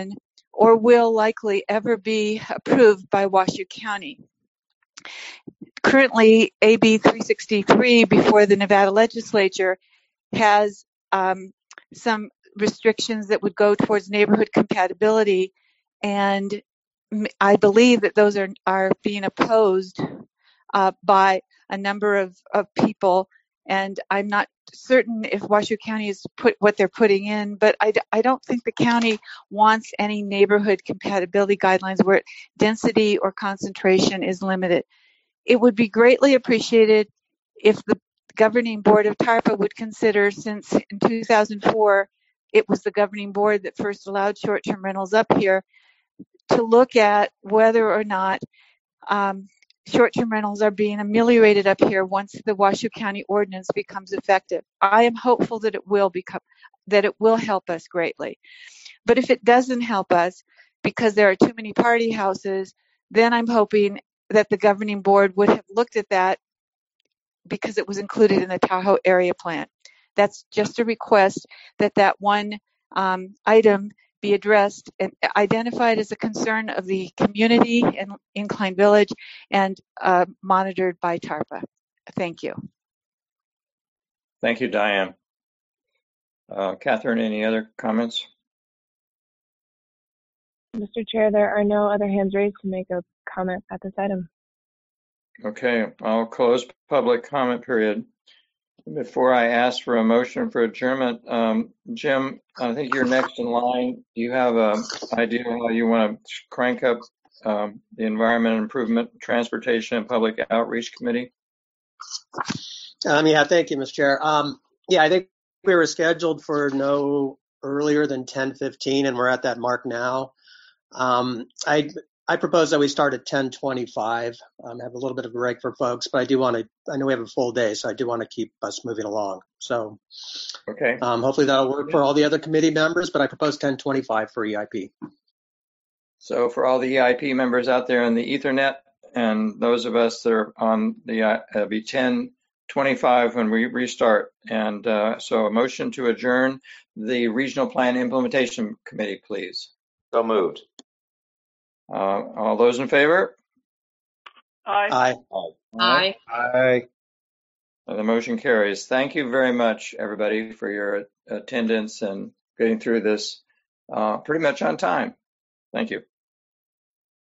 or will likely ever be approved by Washoe County. Currently, AB 363 before the Nevada legislature has some restrictions that would go towards neighborhood compatibility, and I believe that those are being opposed by a number of people, and I'm not certain if Washoe County has put what they're putting in, but I don't think the county wants any neighborhood compatibility guidelines where density or concentration is limited. It would be greatly appreciated if the governing board of TARPA would consider, since in 2004 it was the governing board that first allowed short-term rentals up here, to look at whether or not short-term rentals are being ameliorated up here once the Washoe County ordinance becomes effective. I am hopeful that it will help us greatly. But if it doesn't help us because there are too many party houses, then I'm hoping that the governing board would have looked at that because it was included in the Tahoe area plan. That's just a request that one item be addressed and identified as a concern of the community in Incline Village and monitored by TARPA. Thank you. Thank you, Diane. Catherine, any other comments? Mr. Chair, there are no other hands raised to make a comment at this item. Okay, I'll close public comment period. Before I ask for a motion for adjournment, Jim, I think you're next in line. Do you have an idea how you want to crank up the Environment Improvement, Transportation, and Public Outreach Committee? Yeah, thank you, Mr. Chair. Yeah, I think we were scheduled for no earlier than 10:15, and we're at that mark now. I propose that we start at 10:25. Have a little bit of a break for folks, but I know we have a full day, so I do want to keep us moving along. So, okay. Hopefully that'll work for all the other committee members, but I propose 10:25 for EIP. So for all the EIP members out there in the Ethernet and those of us that are on the, it'll be 10:25 when we restart. And so a motion to adjourn the Regional Plan Implementation Committee, please. So moved. All those in favor? Aye. Aye. Aye. The motion carries. Thank you very much, everybody, for your attendance and getting through this pretty much on time. Thank you.